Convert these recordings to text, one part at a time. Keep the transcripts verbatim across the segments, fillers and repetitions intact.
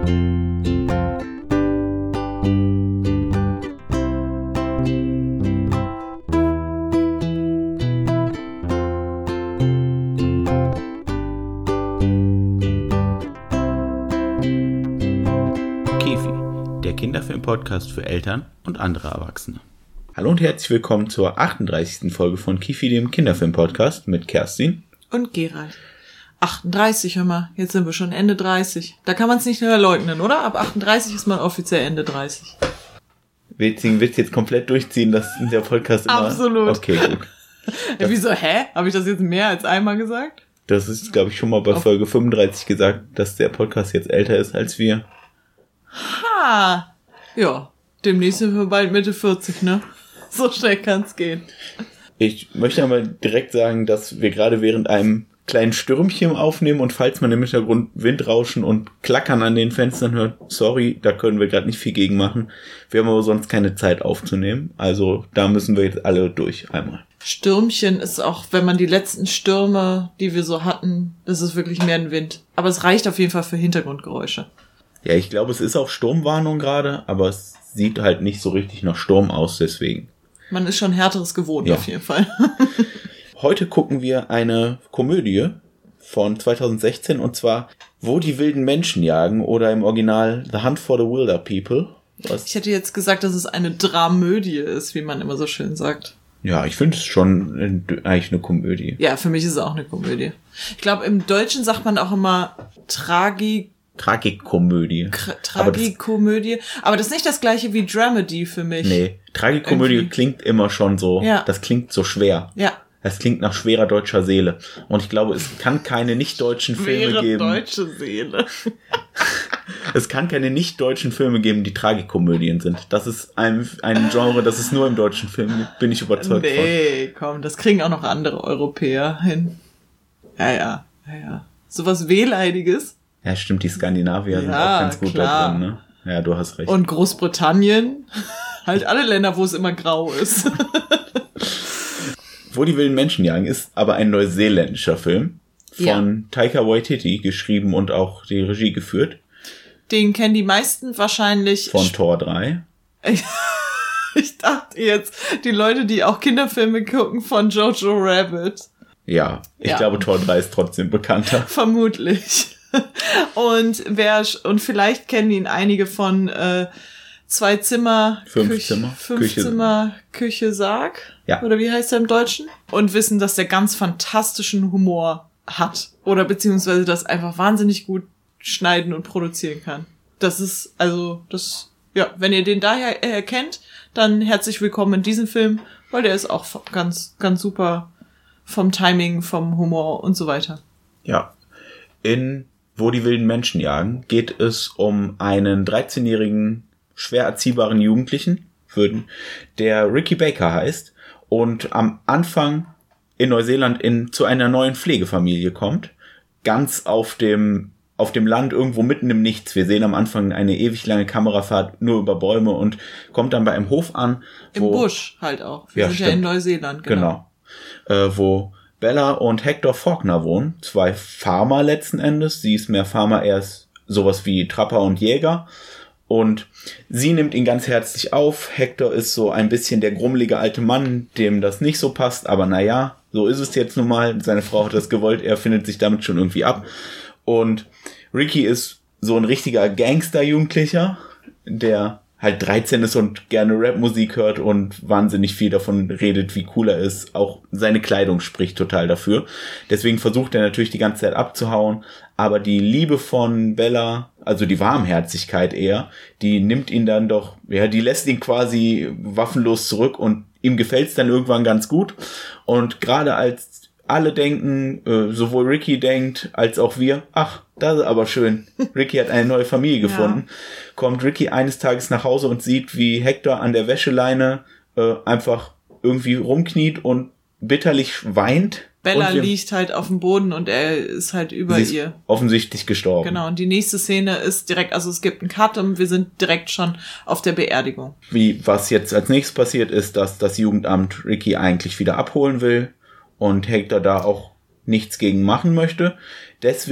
Kinderfilm-Podcast für Eltern und andere Erwachsene. Hallo und herzlich willkommen zur achtunddreißigsten Folge von Kifi, dem Kinderfilm-Podcast mit Kerstin und Gerald. achtunddreißig, hör mal, jetzt sind wir schon Ende dreißig. Da kann man es nicht mehr leugnen, oder? Ab achtunddreißig ist man offiziell Ende dreißig. Willst du jetzt komplett durchziehen, dass der Podcast immer... Absolut. Okay, gut. Ja, wieso, hä? Habe ich das jetzt mehr als einmal gesagt? Das ist, glaube ich, schon mal bei Auf Folge fünfunddreißig gesagt, dass der Podcast jetzt älter ist als wir. Ha! Ja, demnächst sind wir bald Mitte vierzig, ne? So schnell kann's gehen. Ich möchte aber direkt sagen, dass wir gerade während einem kleinen Stürmchen aufnehmen und falls man im Hintergrund Windrauschen und Klackern an den Fenstern hört, sorry, da können wir gerade nicht viel gegen machen. Wir haben aber sonst keine Zeit aufzunehmen, also da müssen wir jetzt alle durch einmal. Stürmchen ist auch, wenn man die letzten Stürme, die wir so hatten, das ist wirklich mehr ein Wind. Aber es reicht auf jeden Fall für Hintergrundgeräusche. Ja, ich glaube, es ist auch Sturmwarnung gerade, aber es sieht halt nicht so richtig nach Sturm aus, deswegen. Man ist schon Härteres gewohnt, ja. Auf jeden Fall. Heute gucken wir eine Komödie von zweitausendsechzehn und zwar Wo die wilden Menschen jagen oder im Original The Hunt for the Wilder People. Was? Ich hätte jetzt gesagt, dass es eine Dramödie ist, wie man immer so schön sagt. Ja, ich finde es schon eigentlich eine Komödie. Ja, für mich ist es auch eine Komödie. Ich glaube, im Deutschen sagt man auch immer Tragik. Tragikkomödie. K- Tragikomödie. Aber das ist nicht das gleiche wie Dramedy für mich. Nee, Tragikomödie Irgendwie. Klingt immer schon so. Ja. Das klingt so schwer. Ja. Das klingt nach schwerer deutscher Seele. Und ich glaube, es kann keine nicht-deutschen Filme geben. Schwere deutsche Seele. Es kann keine nicht-deutschen Filme geben, die Tragikomödien sind. Das ist ein, ein Genre, das es nur im deutschen Film gibt. Bin ich überzeugt nee, von. Nee, komm, das kriegen auch noch andere Europäer hin. Ja, ja, ja, ja. Sowas Wehleidiges. Ja, stimmt, die Skandinavier ja, sind auch ganz gut klar. da drin, ne? Ja, du hast recht. Und Großbritannien, halt alle Länder, wo es immer grau ist. Wo die wilden Menschen jagen ist aber ein neuseeländischer Film von ja. Taika Waititi geschrieben und auch die Regie geführt. Den kennen die meisten wahrscheinlich... Von Tor drei. Ich dachte jetzt, die Leute, die auch Kinderfilme gucken, von Jojo Rabbit. Ja, ich ja. glaube, Tor drei ist trotzdem bekannter. Vermutlich. Und wer und vielleicht kennen ihn einige von äh, zwei Zimmer, fünf Küche, Zimmer, fünf Küche. Zimmer, Küche, Sarg. Ja. Oder wie heißt er im Deutschen? Und wissen, dass der ganz fantastischen Humor hat. Oder beziehungsweise das einfach wahnsinnig gut schneiden und produzieren kann. Das ist, also, das, ja, wenn ihr den daher äh, kennt, dann herzlich willkommen in diesem Film, weil der ist auch ganz, ganz super vom Timing, vom Humor und so weiter. Ja. In Wo die wilden Menschen jagen geht es um einen dreizehnjährigen, schwer erziehbaren Jugendlichen, der Ricky Baker heißt und am Anfang in Neuseeland in, zu einer neuen Pflegefamilie kommt. Ganz auf dem, auf dem Land, irgendwo mitten im Nichts. Wir sehen am Anfang eine ewig lange Kamerafahrt nur über Bäume und kommt dann bei einem Hof an. Im wo, Busch halt auch. Wir ja, sind stimmt. ja in Neuseeland, genau. Genau. Äh, wo Bella und Hector Faulkner wohnen. Zwei Farmer letzten Endes. Sie ist mehr Farmer, er ist sowas wie Trapper und Jäger. Und sie nimmt ihn ganz herzlich auf. Hector ist so ein bisschen der grummelige alte Mann, dem das nicht so passt. Aber naja, so ist es jetzt nun mal. Seine Frau hat das gewollt. Er findet sich damit schon irgendwie ab. Und Ricky ist so ein richtiger Gangster-Jugendlicher, der halt dreizehn ist und gerne Rapmusik hört und wahnsinnig viel davon redet, wie cool er ist. Auch seine Kleidung spricht total dafür. Deswegen versucht er natürlich die ganze Zeit abzuhauen. Aber die Liebe von Bella, also die Warmherzigkeit eher, die nimmt ihn dann doch, ja, die lässt ihn quasi waffenlos zurück und ihm gefällt's dann irgendwann ganz gut. Und gerade als alle denken, äh, sowohl Ricky denkt, als auch wir, ach, das ist aber schön, Ricky hat eine neue Familie gefunden, ja. Kommt Ricky eines Tages nach Hause und sieht, wie Hector an der Wäscheleine äh, einfach irgendwie rumkniet und bitterlich weint. Bella und wir, liegt halt auf dem Boden und er ist halt über sie ist ihr. Offensichtlich gestorben. Genau, und die nächste Szene ist direkt, also es gibt einen Cut und wir sind direkt schon auf der Beerdigung. Wie, was jetzt als nächstes passiert ist, dass das Jugendamt Ricky eigentlich wieder abholen will und Hector da auch nichts gegen machen möchte. Deswegen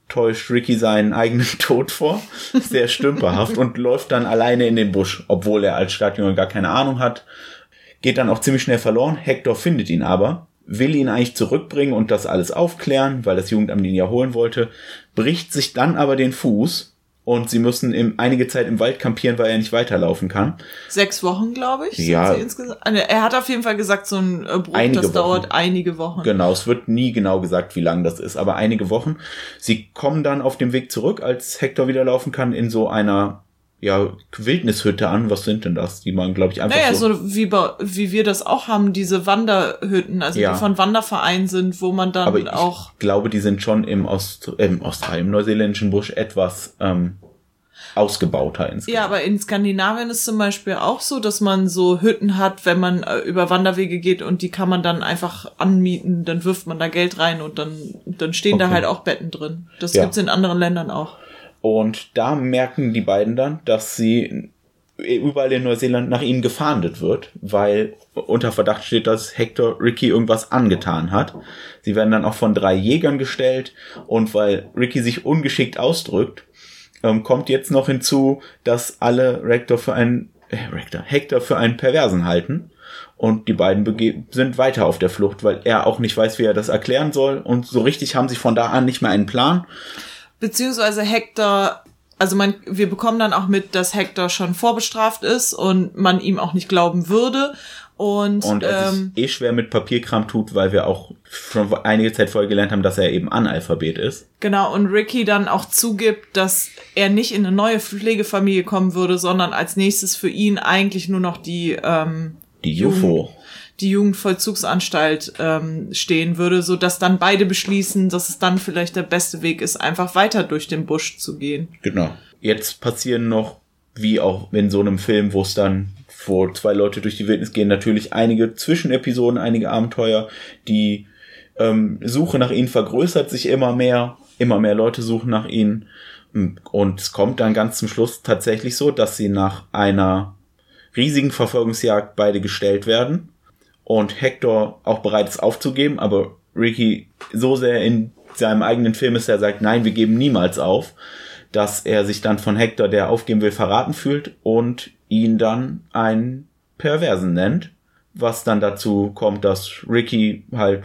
täuscht Ricky seinen eigenen Tod vor, sehr stümperhaft, und läuft dann alleine in den Busch, obwohl er als Stadtjunge gar keine Ahnung hat. Geht dann auch ziemlich schnell verloren. Hector findet ihn aber, will ihn eigentlich zurückbringen und das alles aufklären, weil das Jugendamt ihn ja holen wollte, bricht sich dann aber den Fuß und sie müssen im, einige Zeit im Wald kampieren, weil er nicht weiterlaufen kann. Sechs Wochen, glaube ich. Ja. Insgesamt. Er hat auf jeden Fall gesagt, so ein Bruch, einige das Wochen. dauert einige Wochen. Genau, es wird nie genau gesagt, wie lang das ist, aber einige Wochen. Sie kommen dann auf dem Weg zurück, als Hector wieder laufen kann, in so einer ja, Wildnishütte an. Was sind denn das? Die man, glaube ich, einfach naja, so... so wie, bei, wie wir das auch haben, diese Wanderhütten, also ja. die von Wandervereinen sind, wo man dann aber ich auch... ich glaube, die sind schon im, Ost, im Australien, im neuseeländischen Busch etwas ähm, ausgebauter insgesamt. Ja, aber in Skandinavien ist zum Beispiel auch so, dass man so Hütten hat, wenn man äh, über Wanderwege geht und die kann man dann einfach anmieten, dann wirft man da Geld rein und dann, dann stehen okay. da halt auch Betten drin. Das ja. gibt's in anderen Ländern auch. Und da merken die beiden dann, dass sie überall in Neuseeland nach ihnen gefahndet wird, weil unter Verdacht steht, dass Hector Ricky irgendwas angetan hat. Sie werden dann auch von drei Jägern gestellt und weil Ricky sich ungeschickt ausdrückt, ähm, kommt jetzt noch hinzu, dass alle Hector für einen äh, Hector, Hector für einen Perversen halten und die beiden bege- sind weiter auf der Flucht, weil er auch nicht weiß, wie er das erklären soll und so richtig haben sie von da an nicht mehr einen Plan. Beziehungsweise Hector, also man, wir bekommen dann auch mit, dass Hector schon vorbestraft ist und man ihm auch nicht glauben würde. Und, und er ähm, sich eh schwer mit Papierkram tut, weil wir auch schon einige Zeit vorher gelernt haben, dass er eben Analphabet ist. Genau, und Ricky dann auch zugibt, dass er nicht in eine neue Pflegefamilie kommen würde, sondern als nächstes für ihn eigentlich nur noch die ähm, die Jufo. die Jugendvollzugsanstalt ähm, stehen würde, so dass dann beide beschließen, dass es dann vielleicht der beste Weg ist, einfach weiter durch den Busch zu gehen. Genau. Jetzt passieren noch, wie auch in so einem Film, wo es dann, wo zwei Leute durch die Wildnis gehen, natürlich einige Zwischenepisoden, einige Abenteuer. Die ähm, Suche nach ihnen vergrößert sich immer mehr. Immer mehr Leute suchen nach ihnen. Und es kommt dann ganz zum Schluss tatsächlich so, dass sie nach einer riesigen Verfolgungsjagd beide gestellt werden. Und Hector auch bereit ist aufzugeben, aber Ricky so sehr in seinem eigenen Film ist, er sagt, nein, wir geben niemals auf, dass er sich dann von Hector, der aufgeben will, verraten fühlt und ihn dann einen Perversen nennt, was dann dazu kommt, dass Ricky halt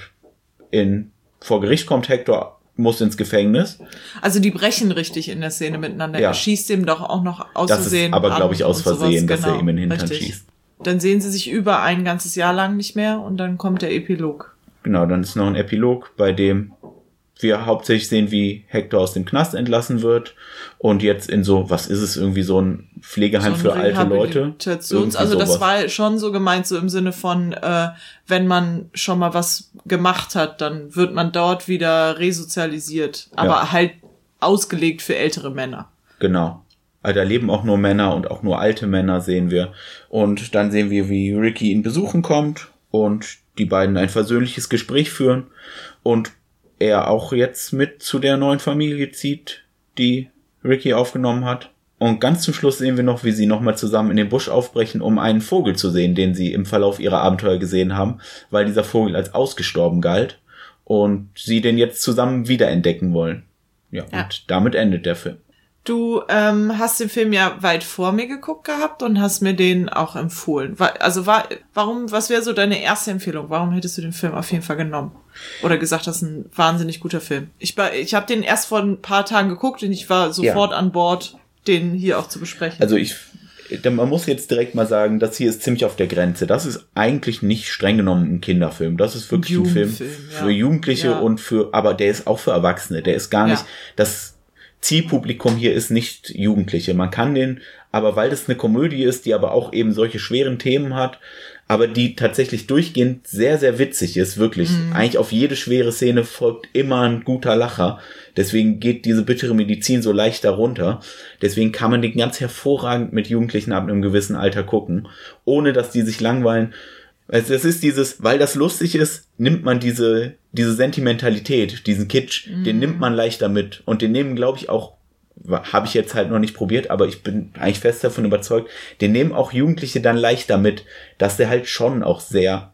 in vor Gericht kommt, Hector muss ins Gefängnis. Also die brechen richtig in der Szene miteinander. Ja. Er schießt ihm doch auch noch aus das Versehen ist aber, glaube ich, aus Versehen, dass genau, er ihm in den Hintern richtig. schießt. Dann sehen sie sich über ein ganzes Jahr lang nicht mehr und dann kommt der Epilog. Genau, dann ist noch ein Epilog, bei dem wir hauptsächlich sehen, wie Hector aus dem Knast entlassen wird und jetzt in so, was ist es, irgendwie so ein Pflegeheim so ein für alte Leute. Also das war schon so gemeint, so im Sinne von, äh, wenn man schon mal was gemacht hat, dann wird man dort wieder resozialisiert, aber ja. halt ausgelegt für ältere Männer. Genau. Also da leben auch nur Männer und auch nur alte Männer sehen wir. Und dann sehen wir, wie Ricky ihn besuchen kommt und die beiden ein versöhnliches Gespräch führen und er auch jetzt mit zu der neuen Familie zieht, die Ricky aufgenommen hat. Und ganz zum Schluss sehen wir noch, wie sie nochmal zusammen in den Busch aufbrechen, um einen Vogel zu sehen, den sie im Verlauf ihrer Abenteuer gesehen haben, weil dieser Vogel als ausgestorben galt und sie den jetzt zusammen wiederentdecken wollen. Ja, ja. Und damit endet der Film. Du ähm, hast den Film ja weit vor mir geguckt gehabt und hast mir den auch empfohlen. Also war, warum, was wäre so deine erste Empfehlung? Warum hättest du den Film auf jeden Fall genommen? Oder gesagt, das ist ein wahnsinnig guter Film. Ich, ich habe den erst vor ein paar Tagen geguckt und ich war sofort ja. an Bord, den hier auch zu besprechen. Also ich, man muss jetzt direkt mal sagen, das hier ist ziemlich auf der Grenze. Das ist eigentlich nicht streng genommen ein Kinderfilm. Das ist wirklich ein Film für ja. Jugendliche ja. und für, aber der ist auch für Erwachsene. Der ist gar nicht, ja. das Zielpublikum hier ist nicht Jugendliche. Man kann den, aber weil das eine Komödie ist, die aber auch eben solche schweren Themen hat, aber die tatsächlich durchgehend sehr, sehr witzig ist, wirklich. Mhm. Eigentlich auf jede schwere Szene folgt immer ein guter Lacher. Deswegen geht diese bittere Medizin so leicht darunter. Deswegen kann man den ganz hervorragend mit Jugendlichen ab einem gewissen Alter gucken, ohne dass die sich langweilen. Also es ist dieses, weil das lustig ist, nimmt man diese diese Sentimentalität, diesen Kitsch, mm. den nimmt man leichter mit. Und den nehmen, glaube ich, auch, habe ich jetzt halt noch nicht probiert, aber ich bin eigentlich fest davon überzeugt, den nehmen auch Jugendliche dann leichter mit, dass der halt schon auch sehr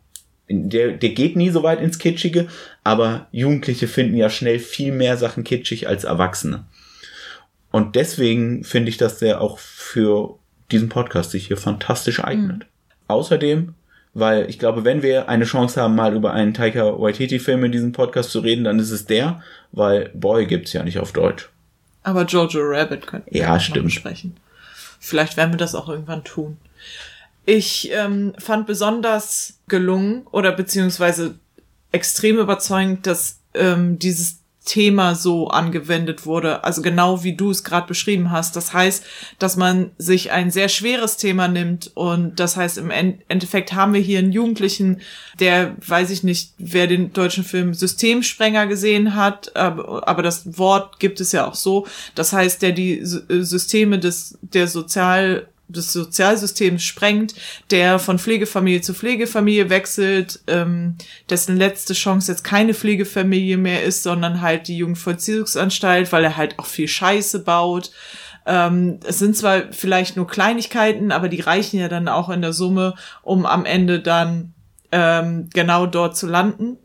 der, der geht nie so weit ins Kitschige, aber Jugendliche finden ja schnell viel mehr Sachen kitschig als Erwachsene. Und deswegen finde ich, dass der auch für diesen Podcast sich hier fantastisch eignet. Mhm. Außerdem, weil ich glaube, wenn wir eine Chance haben, mal über einen Taika Waititi-Film in diesem Podcast zu reden, dann ist es der, weil Boy gibt's ja nicht auf Deutsch. Aber Jojo Rabbit könnten wir ja, auch stimmt. noch besprechen. Vielleicht werden wir das auch irgendwann tun. Ich ähm, fand besonders gelungen oder beziehungsweise extrem überzeugend, dass ähm, dieses Thema so angewendet wurde, also genau wie du es gerade beschrieben hast. Das heißt, dass man sich ein sehr schweres Thema nimmt und das heißt, im Endeffekt haben wir hier einen Jugendlichen, der, weiß ich nicht, wer den deutschen Film Systemsprenger gesehen hat, aber, aber das Wort gibt es ja auch so. Das heißt, der die Systeme des der Sozial des Sozialsystems sprengt, der von Pflegefamilie zu Pflegefamilie wechselt, ähm, dessen letzte Chance jetzt keine Pflegefamilie mehr ist, sondern halt die Jugendvollziehungsanstalt, weil er halt auch viel Scheiße baut. Ähm, es sind zwar vielleicht nur Kleinigkeiten, aber die reichen ja dann auch in der Summe, um am Ende dann ähm, genau dort zu landen,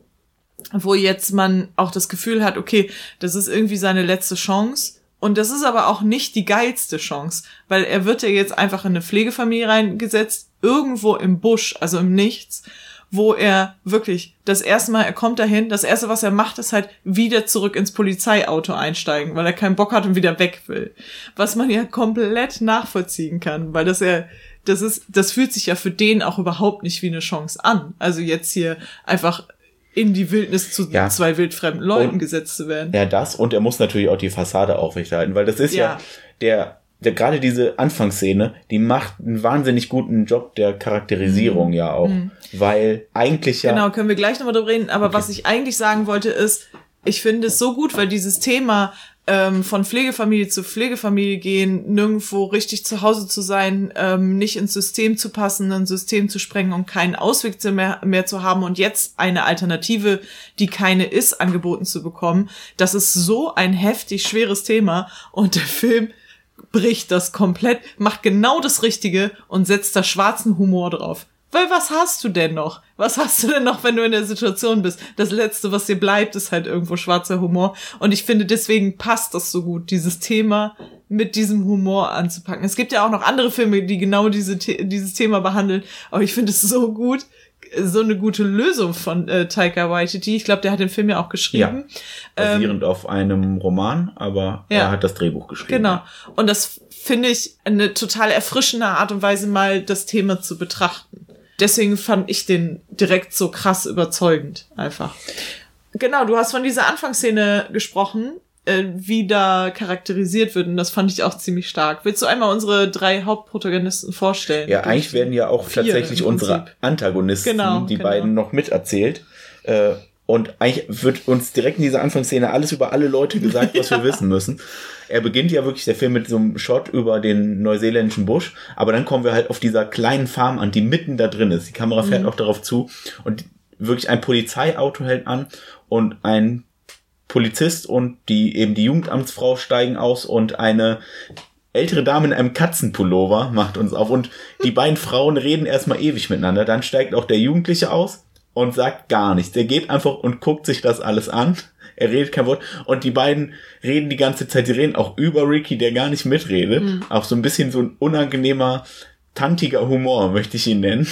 wo jetzt man auch das Gefühl hat, okay, das ist irgendwie seine letzte Chance. Und das ist aber auch nicht die geilste Chance, weil er wird ja jetzt einfach in eine Pflegefamilie reingesetzt, irgendwo im Busch, also im Nichts, wo er wirklich das erste Mal, er kommt dahin, das erste, was er macht, ist halt wieder zurück ins Polizeiauto einsteigen, weil er keinen Bock hat und wieder weg will. Was man ja komplett nachvollziehen kann, weil das ja, das ist, das fühlt sich ja für den auch überhaupt nicht wie eine Chance an. Also jetzt hier einfach in die Wildnis zu ja. zwei wildfremden Leuten und, gesetzt zu werden. Ja, das und er muss natürlich auch die Fassade aufrechterhalten, weil das ist ja, ja der, der gerade diese Anfangsszene, die macht einen wahnsinnig guten Job der Charakterisierung mhm. ja auch, mhm. weil eigentlich ja... Genau, können wir gleich nochmal drüber reden, aber okay. Was ich eigentlich sagen wollte ist, ich finde es so gut, weil dieses Thema ähm, von Pflegefamilie zu Pflegefamilie gehen, nirgendwo richtig zu Hause zu sein, ähm, nicht ins System zu passen, ein System zu sprengen und keinen Ausweg mehr, mehr zu haben und jetzt eine Alternative, die keine ist, angeboten zu bekommen. Das ist so ein heftig schweres Thema und der Film bricht das komplett, macht genau das Richtige und setzt da schwarzen Humor drauf. Weil was hast du denn noch? Was hast du denn noch, wenn du in der Situation bist? Das Letzte, was dir bleibt, ist halt irgendwo schwarzer Humor. Und ich finde, deswegen passt das so gut, dieses Thema mit diesem Humor anzupacken. Es gibt ja auch noch andere Filme, die genau diese dieses Thema behandeln. Aber ich finde es so gut, so eine gute Lösung von äh, Taika Waititi. Ich glaube, der hat den Film ja auch geschrieben. Ja, basierend ähm, auf einem Roman, aber ja, er hat das Drehbuch geschrieben. Genau. Und das finde ich eine total erfrischende Art und Weise, mal das Thema zu betrachten. Deswegen fand ich den direkt so krass überzeugend, einfach. Genau, du hast von dieser Anfangsszene gesprochen, äh, wie da charakterisiert wird, und das fand ich auch ziemlich stark. Willst du einmal unsere drei Hauptprotagonisten vorstellen? Ja, eigentlich werden ja auch tatsächlich unsere Antagonisten, genau, die genau. beiden, noch miterzählt. Äh, und eigentlich wird uns direkt in dieser Anfangsszene alles über alle Leute gesagt, was ja. wir wissen müssen. Er beginnt ja wirklich, der Film, mit so einem Shot über den neuseeländischen Busch, aber dann kommen wir halt auf dieser kleinen Farm an, die mitten da drin ist. Die Kamera fährt mhm. auch darauf zu und wirklich ein Polizeiauto hält an und ein Polizist und die eben die Jugendamtsfrau steigen aus und eine ältere Dame in einem Katzenpullover macht uns auf und die beiden Frauen reden erstmal ewig miteinander. Dann steigt auch der Jugendliche aus und sagt gar nichts. Der geht einfach und guckt sich das alles an. Er redet kein Wort. Und die beiden reden die ganze Zeit. Sie reden auch über Ricky, der gar nicht mitredet. Mhm. Auch so ein bisschen so ein unangenehmer, tantiger Humor, möchte ich ihn nennen.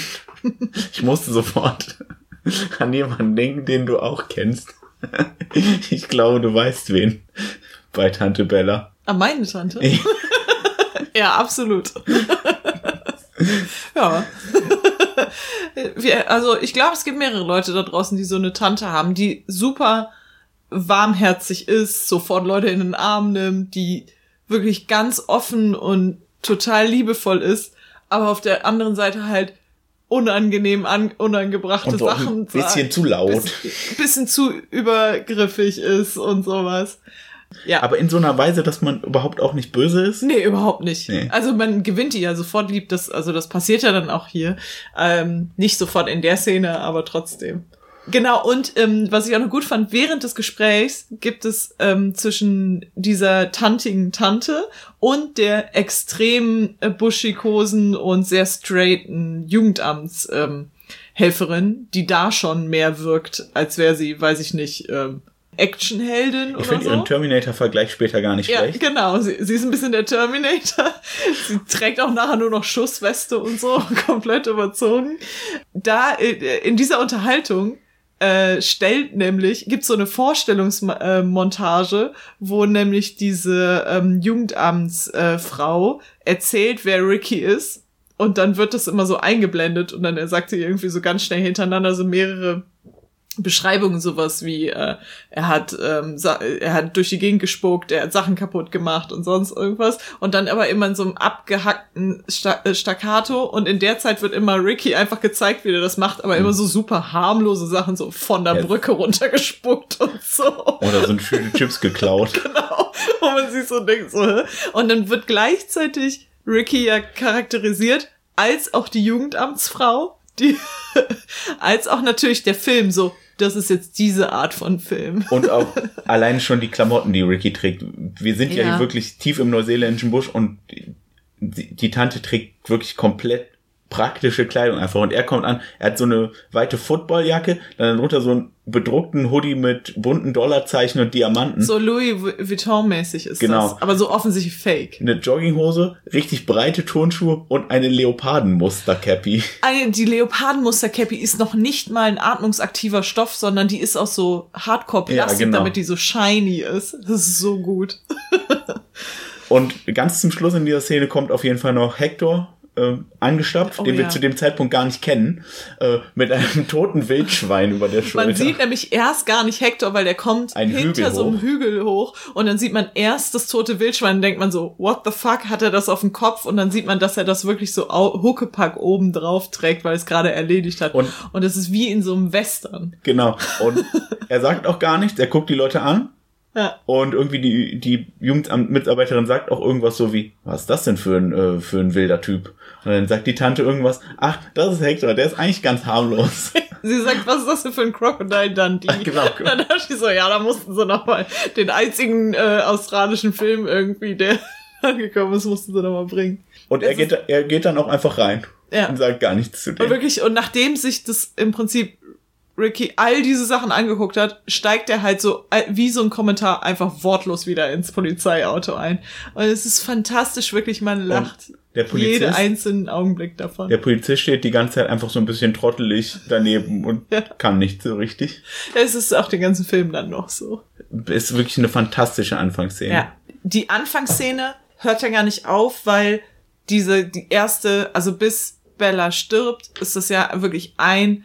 Ich musste sofort an jemanden denken, den du auch kennst. Ich glaube, du weißt wen. Bei Tante Bella. Ah, meine Tante? Ja, absolut. Ja. Wir, also ich glaube, es gibt mehrere Leute da draußen, die so eine Tante haben, die super warmherzig ist, sofort Leute in den Arm nimmt, die wirklich ganz offen und total liebevoll ist, aber auf der anderen Seite halt unangenehm an, unangebrachte und so Sachen ein bisschen sagt, zu laut. Bisschen, bisschen zu übergriffig ist und sowas. Ja. Aber in so einer Weise, dass man überhaupt auch nicht böse ist? Nee, überhaupt nicht. Nee. Also man gewinnt die ja sofort lieb, das, also das passiert ja dann auch hier. Ähm, nicht sofort in der Szene, aber trotzdem. Genau, und ähm, was ich auch noch gut fand, während des Gesprächs gibt es ähm, zwischen dieser tantigen Tante und der extrem äh, buschikosen und sehr straighten Jugendamts ähm, Helferin, die da schon mehr wirkt, als wäre sie, weiß ich nicht, ähm, Actionheldin oder so. Ich finde ihren Terminator-Vergleich später gar nicht ja, schlecht. Genau, sie, sie ist ein bisschen der Terminator. Sie trägt auch nachher nur noch Schussweste und so, komplett überzogen. Da, in dieser Unterhaltung, äh, stellt nämlich, gibt's so eine Vorstellungsmontage, wo nämlich diese ähm, Jugendamtsfrau äh, erzählt, wer Ricky ist. Und dann wird das immer so eingeblendet und dann sagt sie irgendwie so ganz schnell hintereinander so mehrere Beschreibungen, sowas wie äh, er hat ähm, er hat durch die Gegend gespuckt, er hat Sachen kaputt gemacht und sonst irgendwas und dann aber immer in so einem abgehackten Sta- äh, Staccato und in der Zeit wird immer Ricky einfach gezeigt, wie er das macht, aber mhm. immer so super harmlose Sachen, so von der ja. Brücke runtergespuckt und so. Oder so ein schöne Chips geklaut. Genau. Und man sich so denkt, so, hä? Und dann wird gleichzeitig Ricky ja charakterisiert als auch die Jugendamtsfrau, die als auch natürlich der Film so, das ist jetzt diese Art von Film. Und auch allein schon die Klamotten, die Ricky trägt. Wir sind ja, ja hier wirklich tief im neuseeländischen Busch und die, die Tante trägt wirklich komplett praktische Kleidung einfach. Und er kommt an, er hat so eine weite Footballjacke, dann drunter so einen bedruckten Hoodie mit bunten Dollarzeichen und Diamanten. So Louis Vuitton-mäßig ist genau. das, aber so offensichtlich fake. Eine Jogginghose, richtig breite Turnschuhe und eine Leopardenmuster-Cappy. Eine, die Leopardenmuster-Cappy ist noch nicht mal ein atmungsaktiver Stoff, sondern die ist aus so Hardcore-Plastik, ja, genau. damit die so shiny ist. Das ist so gut. Und ganz zum Schluss in dieser Szene kommt auf jeden Fall noch Hector äh, angestapft, oh, den wir ja. zu dem Zeitpunkt gar nicht kennen, äh, mit einem toten Wildschwein über der Schulter. Man sieht nämlich erst gar nicht Hector, weil der kommt Ein hinter Hügel so einem hoch. Hügel hoch und dann sieht man erst das tote Wildschwein und denkt man so, what the fuck, hat er das auf dem Kopf? Und dann sieht man, dass er das wirklich so au- Huckepack oben drauf trägt, weil es gerade erledigt hat. Und, und es ist wie in so einem Western. Genau. Und er sagt auch gar nichts, er guckt die Leute an. Ja. Und irgendwie die, die Jugendamtmitarbeiterin sagt auch irgendwas so wie, was ist das denn für ein, äh, für ein wilder Typ? Und dann sagt die Tante irgendwas, ach, das ist Hector, der ist eigentlich ganz harmlos. Sie sagt, was ist das denn für ein Crocodile Dundee? Genau. Und dann dachte ich so, ja, da mussten sie nochmal den einzigen äh, australischen Film irgendwie, der angekommen ist, mussten sie nochmal bringen. Und er geht, er geht dann auch einfach rein. Ja. Und sagt gar nichts zu dem. Und wirklich, und nachdem sich das im Prinzip Ricky all diese Sachen angeguckt hat, steigt er halt so wie so ein Kommentar einfach wortlos wieder ins Polizeiauto ein. Und es ist fantastisch, wirklich, man lacht der Polizist, jeden einzelnen Augenblick davon. Der Polizist steht die ganze Zeit einfach so ein bisschen trottelig daneben und ja. kann nicht so richtig. Es ist auch den ganzen Film dann noch so. Ist wirklich eine fantastische Anfangsszene. Ja, die Anfangsszene hört ja gar nicht auf, weil diese, die erste, also bis Bella stirbt, ist das ja wirklich ein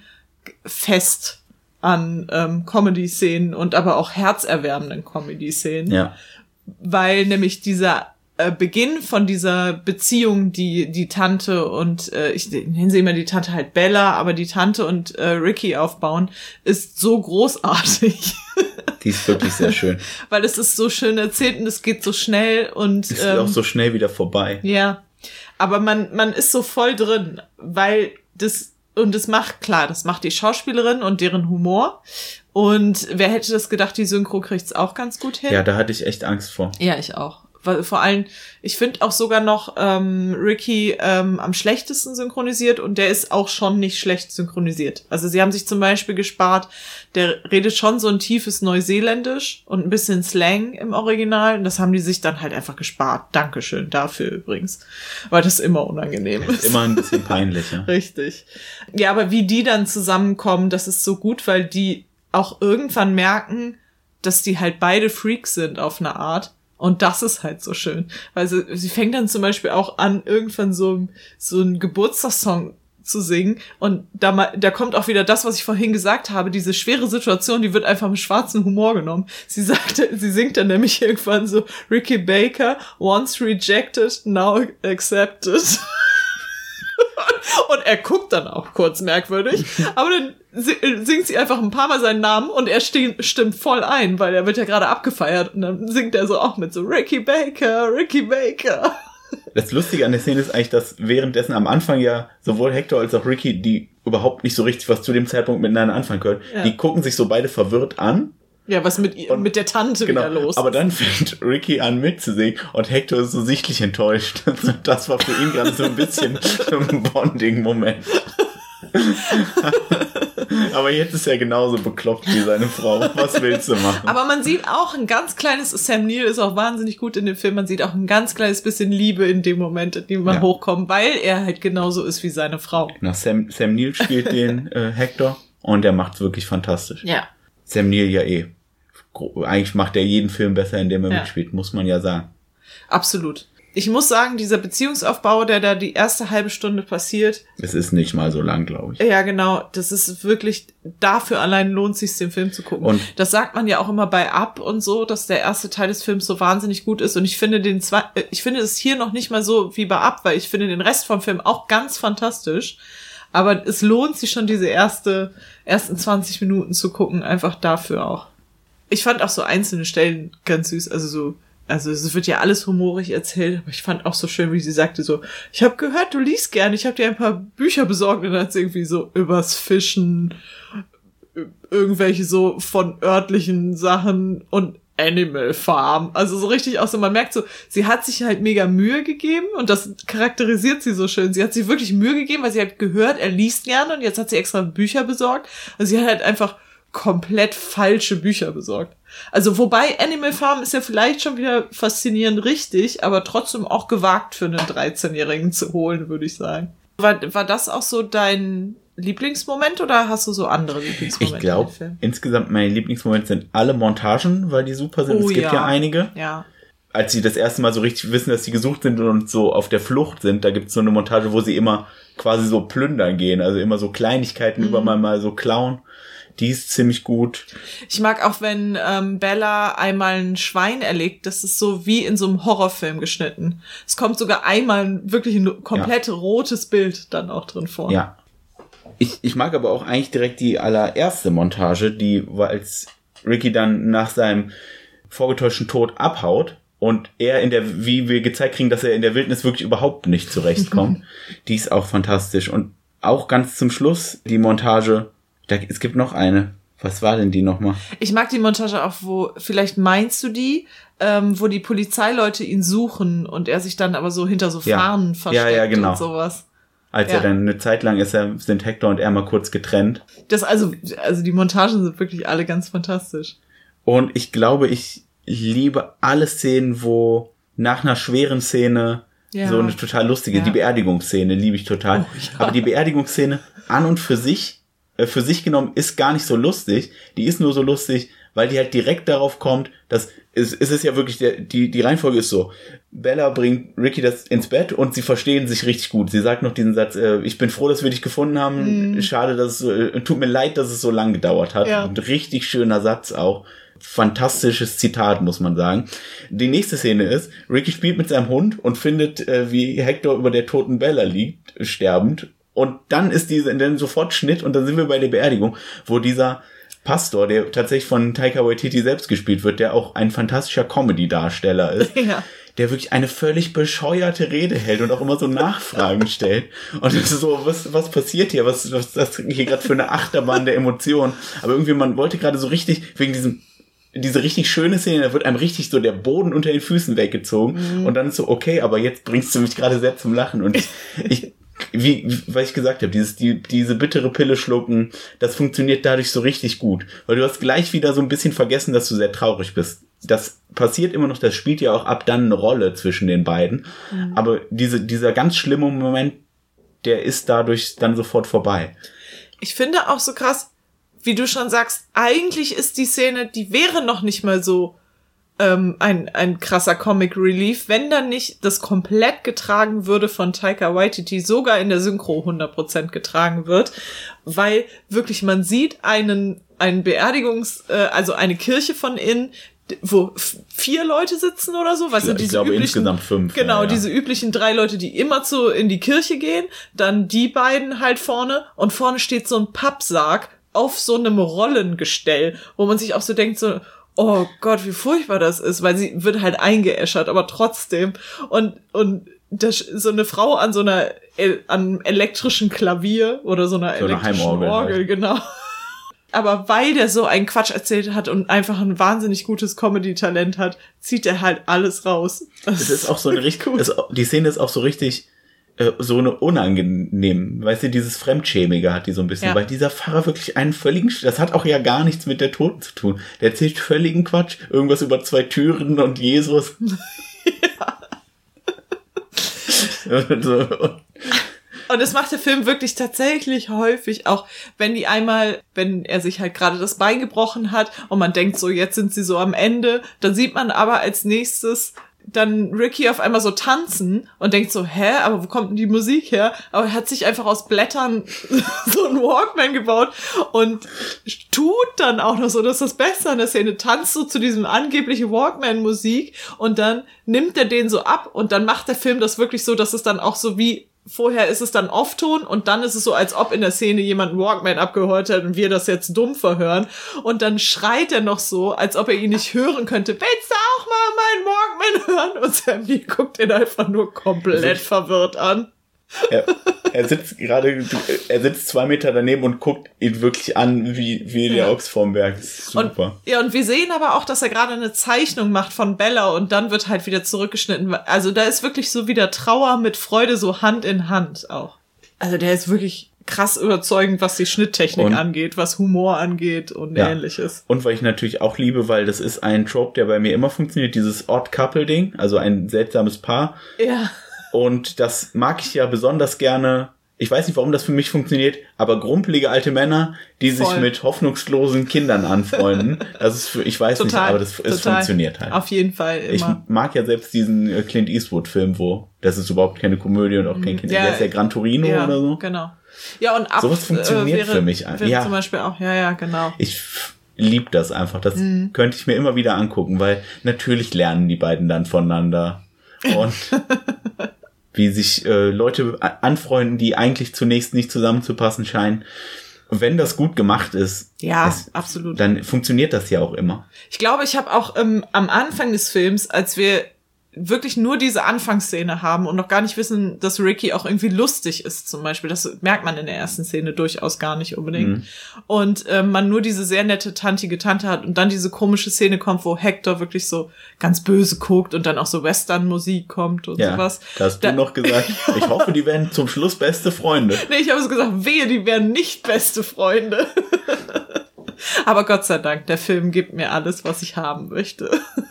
Fest an ähm, Comedy-Szenen und aber auch herzerwärmenden Comedy-Szenen. Ja. Weil nämlich dieser äh, Beginn von dieser Beziehung, die die Tante und, äh, ich nenne sie immer die Tante halt Bella, aber die Tante und äh, Ricky aufbauen, ist so großartig. Die ist wirklich sehr schön. Weil es ist so schön erzählt und es geht so schnell und es ist ähm, auch so schnell wieder vorbei. Ja, aber man man ist so voll drin, weil das und das macht, klar, das macht die Schauspielerin und deren Humor. Und wer hätte das gedacht, die Synchro kriegt's auch ganz gut hin. Ja, da hatte ich echt Angst vor. Ja, ich auch. Weil vor allem, ich finde auch sogar noch ähm, Ricky ähm, am schlechtesten synchronisiert und der ist auch schon nicht schlecht synchronisiert. Also sie haben sich zum Beispiel gespart, der redet schon so ein tiefes Neuseeländisch und ein bisschen Slang im Original und das haben die sich dann halt einfach gespart. Dankeschön dafür übrigens, weil das immer unangenehm ist. Das ist immer ein bisschen peinlich, ja. Richtig. Ja, aber wie die dann zusammenkommen, das ist so gut, weil die auch irgendwann merken, dass die halt beide Freaks sind auf eine Art. Und das ist halt so schön. Weil sie, sie fängt dann zum Beispiel auch an, irgendwann so, so einen Geburtstagssong zu singen. Und da, da kommt auch wieder das, was ich vorhin gesagt habe. Diese schwere Situation, die wird einfach mit schwarzem Humor genommen. Sie sagte, sie singt dann nämlich irgendwann so, Ricky Baker, once rejected, now accepted. Und er guckt dann auch kurz merkwürdig, aber dann singt sie einfach ein paar Mal seinen Namen und er stimmt voll ein, weil er wird ja gerade abgefeiert und dann singt er so auch mit so Ricky Baker, Ricky Baker. Das Lustige an der Szene ist eigentlich, dass währenddessen am Anfang ja sowohl Hector als auch Ricky, die überhaupt nicht so richtig was zu dem Zeitpunkt miteinander anfangen können, ja. die gucken sich so beide verwirrt an. Ja, was mit ihr, und, mit der Tante genau, wieder los. Aber dann fängt Ricky an mitzusingen und Hector ist so sichtlich enttäuscht. Das war für ihn gerade so ein bisschen ein Bonding-Moment. Aber jetzt ist er genauso bekloppt wie seine Frau. Was willst du machen? Aber man sieht auch ein ganz kleines, Sam Neill ist auch wahnsinnig gut in dem Film, man sieht auch ein ganz kleines bisschen Liebe in dem Moment, in dem man ja. hochkommt, weil er halt genauso ist wie seine Frau. Na, Sam, Sam Neill spielt den äh, Hector und der macht's wirklich fantastisch. Ja. Sam Neill ja eh. Eigentlich macht er jeden Film besser, in dem er ja. mitspielt, muss man ja sagen. Absolut. Ich muss sagen, dieser Beziehungsaufbau, der da die erste halbe Stunde passiert. Es ist nicht mal so lang, glaube ich. Ja, genau. Das ist wirklich, dafür allein lohnt es sich, den Film zu gucken. Und das sagt man ja auch immer bei Up und so, dass der erste Teil des Films so wahnsinnig gut ist. Und ich finde den zwei, ich finde es hier noch nicht mal so wie bei Up, weil ich finde den Rest vom Film auch ganz fantastisch. Aber es lohnt sich schon, diese erste, ersten zwanzig Minuten zu gucken, einfach dafür auch. Ich fand auch so einzelne Stellen ganz süß, also so, also es wird ja alles humorig erzählt, aber ich fand auch so schön, wie sie sagte so, ich habe gehört, du liest gern, ich habe dir ein paar Bücher besorgt, und dann hat sie irgendwie so übers Fischen, irgendwelche so von örtlichen Sachen und Animal Farm, also so richtig auch so, man merkt so, sie hat sich halt mega Mühe gegeben und das charakterisiert sie so schön, sie hat sich wirklich Mühe gegeben, weil sie hat gehört, er liest gerne und jetzt hat sie extra Bücher besorgt, also sie hat halt einfach komplett falsche Bücher besorgt. Also wobei Animal Farm ist ja vielleicht schon wieder faszinierend richtig, aber trotzdem auch gewagt für einen dreizehnjährigen zu holen, würde ich sagen. War, war das auch so dein Lieblingsmoment oder hast du so andere Lieblingsmomente? Ich glaube, insgesamt meine Lieblingsmomente sind alle Montagen, weil die super sind. Oh, es gibt ja, ja einige. Ja. Als sie das erste Mal so richtig wissen, dass sie gesucht sind und so auf der Flucht sind, da gibt es so eine Montage, wo sie immer quasi so plündern gehen, also immer so Kleinigkeiten mhm. überall mal so klauen. Die ist ziemlich gut. Ich mag auch, wenn ähm, Bella einmal ein Schwein erlegt, das ist so wie in so einem Horrorfilm geschnitten. Es kommt sogar einmal wirklich ein komplett ja. rotes Bild dann auch drin vor. Ja. Ich, ich mag aber auch eigentlich direkt die allererste Montage, die, als Ricky dann nach seinem vorgetäuschten Tod abhaut und er in der, wie wir gezeigt kriegen, dass er in der Wildnis wirklich überhaupt nicht zurechtkommt. Die ist auch fantastisch. Und auch ganz zum Schluss die Montage. Da, es gibt noch eine. Was war denn die nochmal? Ich mag die Montage auch, wo, vielleicht meinst du die, ähm, wo die Polizeileute ihn suchen und er sich dann aber so hinter so Fahnen ja. versteckt ja, ja, genau. und sowas. Als ja. er dann eine Zeit lang ist, er, sind Hector und er mal kurz getrennt. Das also, also die Montagen sind wirklich alle ganz fantastisch. Und ich glaube, ich liebe alle Szenen, wo nach einer schweren Szene ja. so eine total lustige, ja. die Beerdigungsszene liebe ich total. Oh, ja. Aber die Beerdigungsszene an und für sich für sich genommen ist gar nicht so lustig. Die ist nur so lustig, weil die halt direkt darauf kommt, dass es, es ist ja wirklich, der, die, die Reihenfolge ist so, Bella bringt Ricky das ins Bett und sie verstehen sich richtig gut. Sie sagt noch diesen Satz, äh, ich bin froh, dass wir dich gefunden haben. Mm. Schade, dass es, äh, tut mir leid, dass es so lang gedauert hat. Ja. Ein richtig schöner Satz auch. Fantastisches Zitat, muss man sagen. Die nächste Szene ist, Ricky spielt mit seinem Hund und findet, äh, wie Hector über der toten Bella liegt, sterbend. Und dann ist diese, dann sofort Schnitt und dann sind wir bei der Beerdigung, wo dieser Pastor, der tatsächlich von Taika Waititi selbst gespielt wird, der auch ein fantastischer Comedy-Darsteller ist, ja. der wirklich eine völlig bescheuerte Rede hält und auch immer so Nachfragen stellt. Und das ist so, was, was passiert hier? Was, was ist das hier gerade für eine Achterbahn der Emotionen? Aber irgendwie, man wollte gerade so richtig, wegen diesem, diese richtig schöne Szene, da wird einem richtig so der Boden unter den Füßen weggezogen. Mhm. Und dann ist so, okay, aber jetzt bringst du mich gerade sehr zum Lachen. Und ich, ich Wie, wie, weil ich gesagt habe, dieses, die, diese bittere Pille schlucken, das funktioniert dadurch so richtig gut. Weil du hast gleich wieder so ein bisschen vergessen, dass du sehr traurig bist. Das passiert immer noch, das spielt ja auch ab dann eine Rolle zwischen den beiden. Mhm. Aber diese, dieser ganz schlimme Moment, der ist dadurch dann sofort vorbei. Ich finde auch so krass, wie du schon sagst, eigentlich ist die Szene, die wäre noch nicht mal so Ähm, ein, ein krasser Comic Relief, wenn dann nicht das komplett getragen würde von Taika Waititi, sogar in der Synchro hundert Prozent getragen wird, weil wirklich man sieht einen, einen Beerdigungs-, äh, also eine Kirche von innen, wo f- vier Leute sitzen oder so, weißt du, diese ich glaube üblichen, insgesamt fünf. Genau, ja, ja. diese üblichen drei Leute, die immer zu, in die Kirche gehen, dann die beiden halt vorne und vorne steht so ein Pappsarg auf so einem Rollengestell, wo man sich auch so denkt, so, oh Gott, wie furchtbar das ist, weil sie wird halt eingeäschert, aber trotzdem. Und, und das, so eine Frau an so einer, an einem elektrischen Klavier oder so einer so elektrischen eine Orgel, halt. Genau. Aber weil der so einen Quatsch erzählt hat und einfach ein wahnsinnig gutes Comedy-Talent hat, zieht er halt alles raus. Das es ist auch so eine richtig, es, die Szene ist auch so richtig, äh, so eine unangenehm, weißt du, dieses Fremdschämige hat die so ein bisschen, Ja. weil dieser Pfarrer wirklich einen völligen, das hat auch ja gar nichts mit der Toten zu tun. Der erzählt völligen Quatsch, irgendwas über zwei Türen und Jesus. Ja. so. Und das macht der Film wirklich tatsächlich häufig, auch wenn die einmal, wenn er sich halt gerade das Bein gebrochen hat und man denkt so, jetzt sind sie so am Ende, dann sieht man aber als nächstes dann Ricky auf einmal so tanzen und denkt so, hä, aber wo kommt denn die Musik her? Aber er hat sich einfach aus Blättern so einen Walkman gebaut und tut dann auch noch so, das ist das Beste an der Szene, tanzt so zu diesem angeblichen Walkman-Musik und dann nimmt er den so ab und dann macht der Film das wirklich so, dass es dann auch so wie vorher ist es dann Off-Ton und dann ist es so, als ob in der Szene jemand einen Walkman abgehört hat und wir das jetzt dumm verhören. Und dann schreit er noch so, als ob er ihn nicht hören könnte. Willst du auch mal meinen Walkman hören? Und Sam Neill guckt ihn einfach nur komplett also, verwirrt an. Er, er sitzt gerade, er sitzt zwei Meter daneben und guckt ihn wirklich an, wie, wie der ja. Ochs vorm Berg. Das ist super. Und, ja, und wir sehen aber auch, dass er gerade eine Zeichnung macht von Bella und dann wird halt wieder zurückgeschnitten. Also da ist wirklich so wieder Trauer mit Freude so Hand in Hand auch. Also der ist wirklich krass überzeugend, was die Schnitttechnik und, angeht, was Humor angeht und ja. ähnliches. Und weil ich natürlich auch liebe, weil das ist ein Trope, der bei mir immer funktioniert, dieses Odd-Couple-Ding, also ein seltsames Paar. Ja. Und das mag ich ja besonders gerne. Ich weiß nicht, warum das für mich funktioniert, aber grumpelige alte Männer, die Voll. sich mit hoffnungslosen Kindern anfreunden. Das ist für, ich weiß total, nicht, aber das es funktioniert halt. Auf jeden Fall immer. Ich mag ja selbst diesen Clint Eastwood-Film, wo das ist überhaupt keine Komödie und auch kein Kind. Ja, der ist ja Gran Torino ja, oder so. Genau. Ja, und ab, sowas funktioniert äh, wäre, für mich einfach. Ja. Zum Beispiel auch, ja, ja, genau. Ich lieb das einfach. Das mhm. könnte ich mir immer wieder angucken, weil natürlich lernen die beiden dann voneinander. Und wie sich äh, Leute anfreunden, die eigentlich zunächst nicht zusammenzupassen scheinen. Und wenn das gut gemacht ist, ja, das, absolut, dann funktioniert das ja auch immer. Ich glaube, ich habe auch ähm, am Anfang des Films, als wir wirklich nur diese Anfangsszene haben und noch gar nicht wissen, dass Ricky auch irgendwie lustig ist zum Beispiel. Das merkt man in der ersten Szene durchaus gar nicht unbedingt. Mhm. Und äh, man nur diese sehr nette tantige Tante hat und dann diese komische Szene kommt, wo Hector wirklich so ganz böse guckt und dann auch so Western-Musik kommt und ja, sowas. Da hast du da, noch gesagt, ich hoffe, die werden zum Schluss beste Freunde. Nee, ich habe so gesagt, wehe, die werden nicht beste Freunde. Aber Gott sei Dank, der Film gibt mir alles, was ich haben möchte.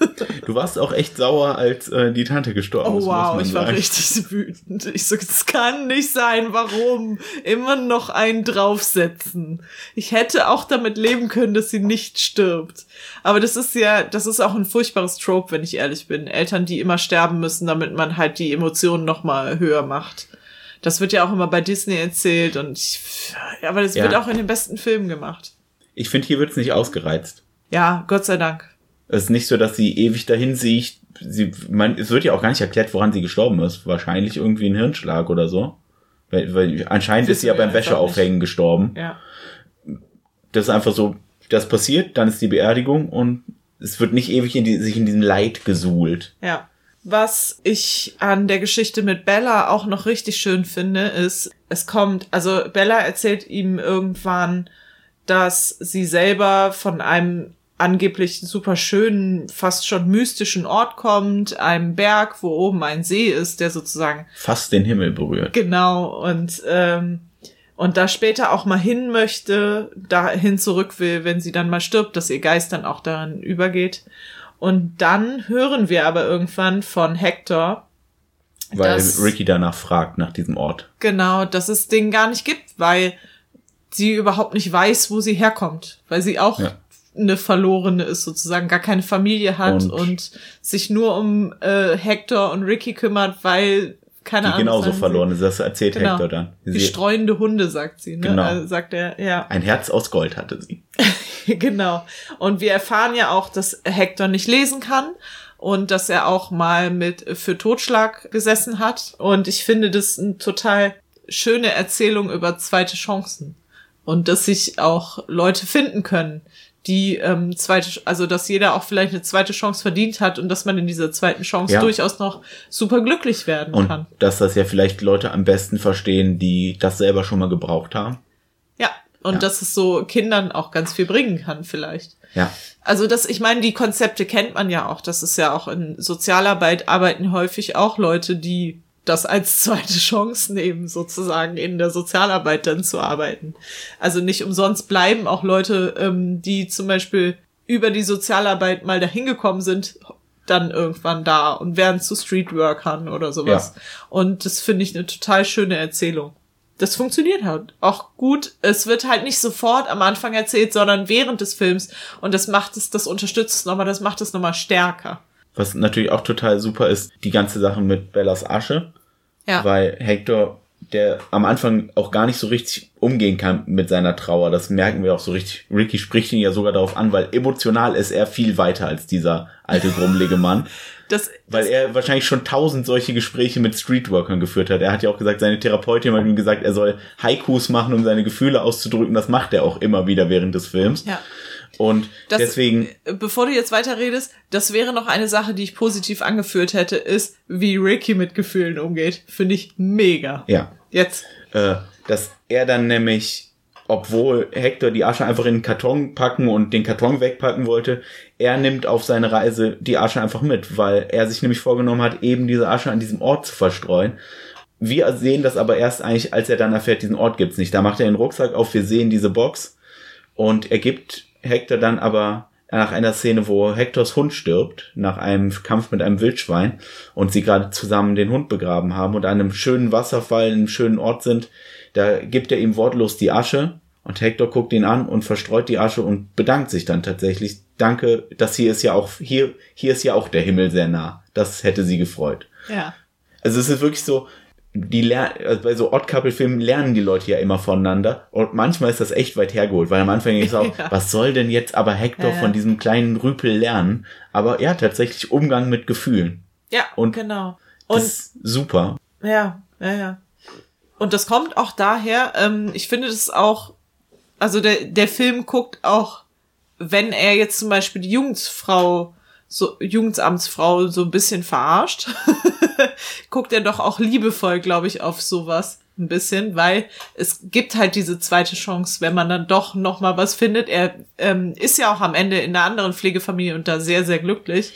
Du warst auch echt sauer, als äh, die Tante gestorben ist. Oh wow, ich war richtig wütend. Ich so, das kann nicht sein, warum? Immer noch einen draufsetzen. Ich hätte auch damit leben können, dass sie nicht stirbt. Aber das ist ja, das ist auch ein furchtbares Trope, wenn ich ehrlich bin. Eltern, die immer sterben müssen, damit man halt die Emotionen noch mal höher macht. Das wird ja auch immer bei Disney erzählt und ich, aber das ja. wird auch in den besten Filmen gemacht. Ich finde, hier wird's nicht ausgereizt. Ja, Gott sei Dank. Es ist nicht so, dass sie ewig dahin sieht. Sie, man, es wird ja auch gar nicht erklärt, woran sie gestorben ist. Wahrscheinlich irgendwie ein Hirnschlag oder so. Weil, weil anscheinend ist sie ja beim Wäscheaufhängen gestorben. Ja. Das ist einfach so, das passiert, dann ist die Beerdigung und es wird nicht ewig in die, sich in diesem Leid gesuhlt. Ja. Was ich an der Geschichte mit Bella auch noch richtig schön finde, ist, es kommt, also Bella erzählt ihm irgendwann, dass sie selber von einem angeblich super schönen, fast schon mystischen Ort kommt, einem Berg, wo oben ein See ist, der sozusagen fast den Himmel berührt. Genau, und ähm, und da später auch mal hin möchte, dahin zurück will, wenn sie dann mal stirbt, dass ihr Geist dann auch daran übergeht. Und dann hören wir aber irgendwann von Hector, weil dass, Ricky danach fragt, nach diesem Ort. Genau, dass es den gar nicht gibt, weil sie überhaupt nicht weiß, wo sie herkommt, weil sie auch ja. eine Verlorene ist, sozusagen gar keine Familie hat und, und sich nur um äh, Hector und Ricky kümmert, weil keine Ahnung. Die genauso verloren ist, das erzählt genau. Hector dann. Die streuende Hunde, sagt sie, ne? Genau. Also sagt er, ja. Ein Herz aus Gold hatte sie. Genau. Und wir erfahren ja auch, dass Hector nicht lesen kann und dass er auch mal mit für Totschlag gesessen hat. Und ich finde das eine total schöne Erzählung über zweite Chancen. Und dass sich auch Leute finden können, die ähm, zweite, also dass jeder auch vielleicht eine zweite Chance verdient hat und dass man in dieser zweiten Chance ja. durchaus noch super glücklich werden und kann. Und dass das ja vielleicht Leute am besten verstehen, die das selber schon mal gebraucht haben. Ja, und ja. dass es so Kindern auch ganz viel bringen kann vielleicht. Ja. Also das, ich meine, die Konzepte kennt man ja auch. Das ist ja auch in Sozialarbeit arbeiten häufig auch Leute, die das als zweite Chance nehmen, sozusagen in der Sozialarbeit dann zu arbeiten. Also nicht umsonst bleiben auch Leute, ähm, die zum Beispiel über die Sozialarbeit mal dahin gekommen sind, dann irgendwann da und werden zu Streetworkern oder sowas. Ja. Und das finde ich eine total schöne Erzählung. Das funktioniert halt auch gut. Es wird halt nicht sofort am Anfang erzählt, sondern während des Films. Und das macht es, das unterstützt es nochmal, das macht es nochmal stärker. Was natürlich auch total super ist, die ganze Sache mit Bellas Asche. Ja. Weil Hector, der am Anfang auch gar nicht so richtig umgehen kann mit seiner Trauer. Das merken wir auch so richtig. Ricky spricht ihn ja sogar darauf an, weil emotional ist er viel weiter als dieser alte, grummelige Mann. Das, weil das er wahrscheinlich schon tausend solche Gespräche mit Streetworkern geführt hat. Er hat ja auch gesagt, seine Therapeutin hat ihm gesagt, er soll Haikus machen, um seine Gefühle auszudrücken. Das macht er auch immer wieder während des Films. Ja. Und das, deswegen... Bevor du jetzt weiterredest, das wäre noch eine Sache, die ich positiv angeführt hätte, ist, wie Ricky mit Gefühlen umgeht. Finde ich mega. Ja. Jetzt. Äh, dass er dann nämlich, obwohl Hector die Asche einfach in den Karton packen und den Karton wegpacken wollte, er nimmt auf seine Reise die Asche einfach mit, weil er sich nämlich vorgenommen hat, eben diese Asche an diesem Ort zu verstreuen. Wir sehen das aber erst eigentlich, als er dann erfährt, diesen Ort gibt's nicht. Da macht er den Rucksack auf, wir sehen diese Box und er gibt Hector dann aber nach einer Szene, wo Hectors Hund stirbt, nach einem Kampf mit einem Wildschwein und sie gerade zusammen den Hund begraben haben und an einem schönen Wasserfall, einem schönen Ort sind, da gibt er ihm wortlos die Asche und Hector guckt ihn an und verstreut die Asche und bedankt sich dann tatsächlich. Danke, das hier ist ja auch, hier, hier ist ja auch der Himmel sehr nah. Das hätte sie gefreut. Ja. Also es ist wirklich so, die lernen, also bei so Odd-Couple-Filmen lernen die Leute ja immer voneinander und manchmal ist das echt weit hergeholt, weil am Anfang ist auch, ja. was soll denn jetzt aber Hector ja, ja. von diesem kleinen Rüpel lernen? Aber ja, tatsächlich Umgang mit Gefühlen. Ja, und genau. Und das ist super. Ja, ja, ja. Und das kommt auch daher, ähm, ich finde das auch, also der, der Film guckt auch, wenn er jetzt zum Beispiel die Jugendsfrau, so Jugendamtsfrau so ein bisschen verarscht, guckt er doch auch liebevoll, glaube ich, auf sowas ein bisschen, weil es gibt halt diese zweite Chance, wenn man dann doch noch mal was findet. Er ähm, ist ja auch am Ende in einer anderen Pflegefamilie und da sehr, sehr glücklich.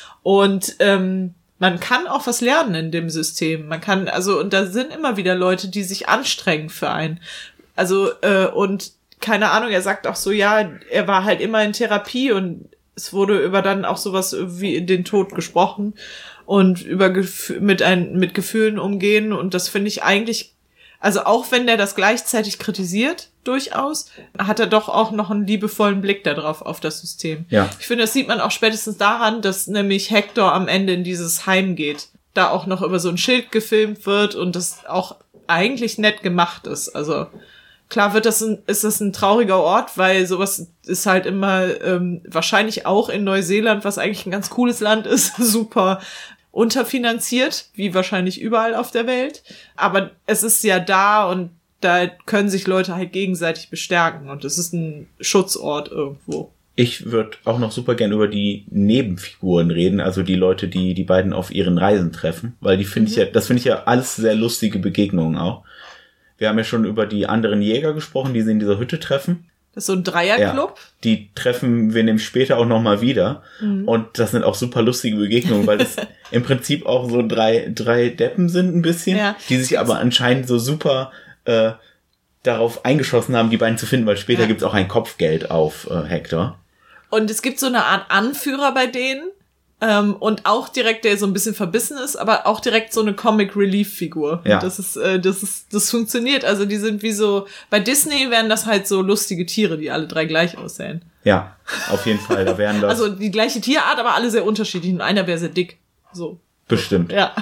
Und ähm, man kann auch was lernen in dem System. Man kann, also, und da sind immer wieder Leute, die sich anstrengen für einen. Also, äh, und keine Ahnung, er sagt auch so, ja, er war halt immer in Therapie und es wurde über dann auch sowas wie den Tod gesprochen und über Gef- mit ein, mit Gefühlen umgehen und das finde ich eigentlich, also auch wenn der das gleichzeitig kritisiert, durchaus, hat er doch auch noch einen liebevollen Blick darauf, auf das System. Ja. Ich finde, das sieht man auch spätestens daran, dass nämlich Hector am Ende in dieses Heim geht, da auch noch über so ein Schild gefilmt wird und das auch eigentlich nett gemacht ist, also klar wird das ein, ist das ein trauriger Ort, weil sowas ist halt immer ähm, wahrscheinlich auch in Neuseeland, was eigentlich ein ganz cooles Land ist, super unterfinanziert, wie wahrscheinlich überall auf der Welt. Aber es ist ja da und da können sich Leute halt gegenseitig bestärken und es ist ein Schutzort irgendwo. Ich würde auch noch super gern über die Nebenfiguren reden, also die Leute, die die beiden auf ihren Reisen treffen, weil die finde mhm. ich ja, das finde ich ja alles sehr lustige Begegnungen auch. Wir haben ja schon über die anderen Jäger gesprochen, die sie in dieser Hütte treffen. Das ist so ein Dreierclub. Ja, die treffen wir nämlich später auch nochmal wieder. Mhm. Und das sind auch super lustige Begegnungen, weil das im Prinzip auch so drei drei Deppen sind ein bisschen, ja. die sich aber anscheinend so super äh, darauf eingeschossen haben, die beiden zu finden, weil später ja. gibt's auch ein Kopfgeld auf äh, Hector. Und es gibt so eine Art Anführer bei denen. Ähm, und auch direkt, der so ein bisschen verbissen ist, aber auch direkt so eine Comic-Relief-Figur. Ja. Das ist, äh, das ist, das funktioniert. Also die sind wie so, bei Disney wären das halt so lustige Tiere, die alle drei gleich aussehen. Ja, auf jeden Fall, da wären das. Also die gleiche Tierart, aber alle sehr unterschiedlich. Und einer wäre sehr dick. So. Bestimmt. Ja.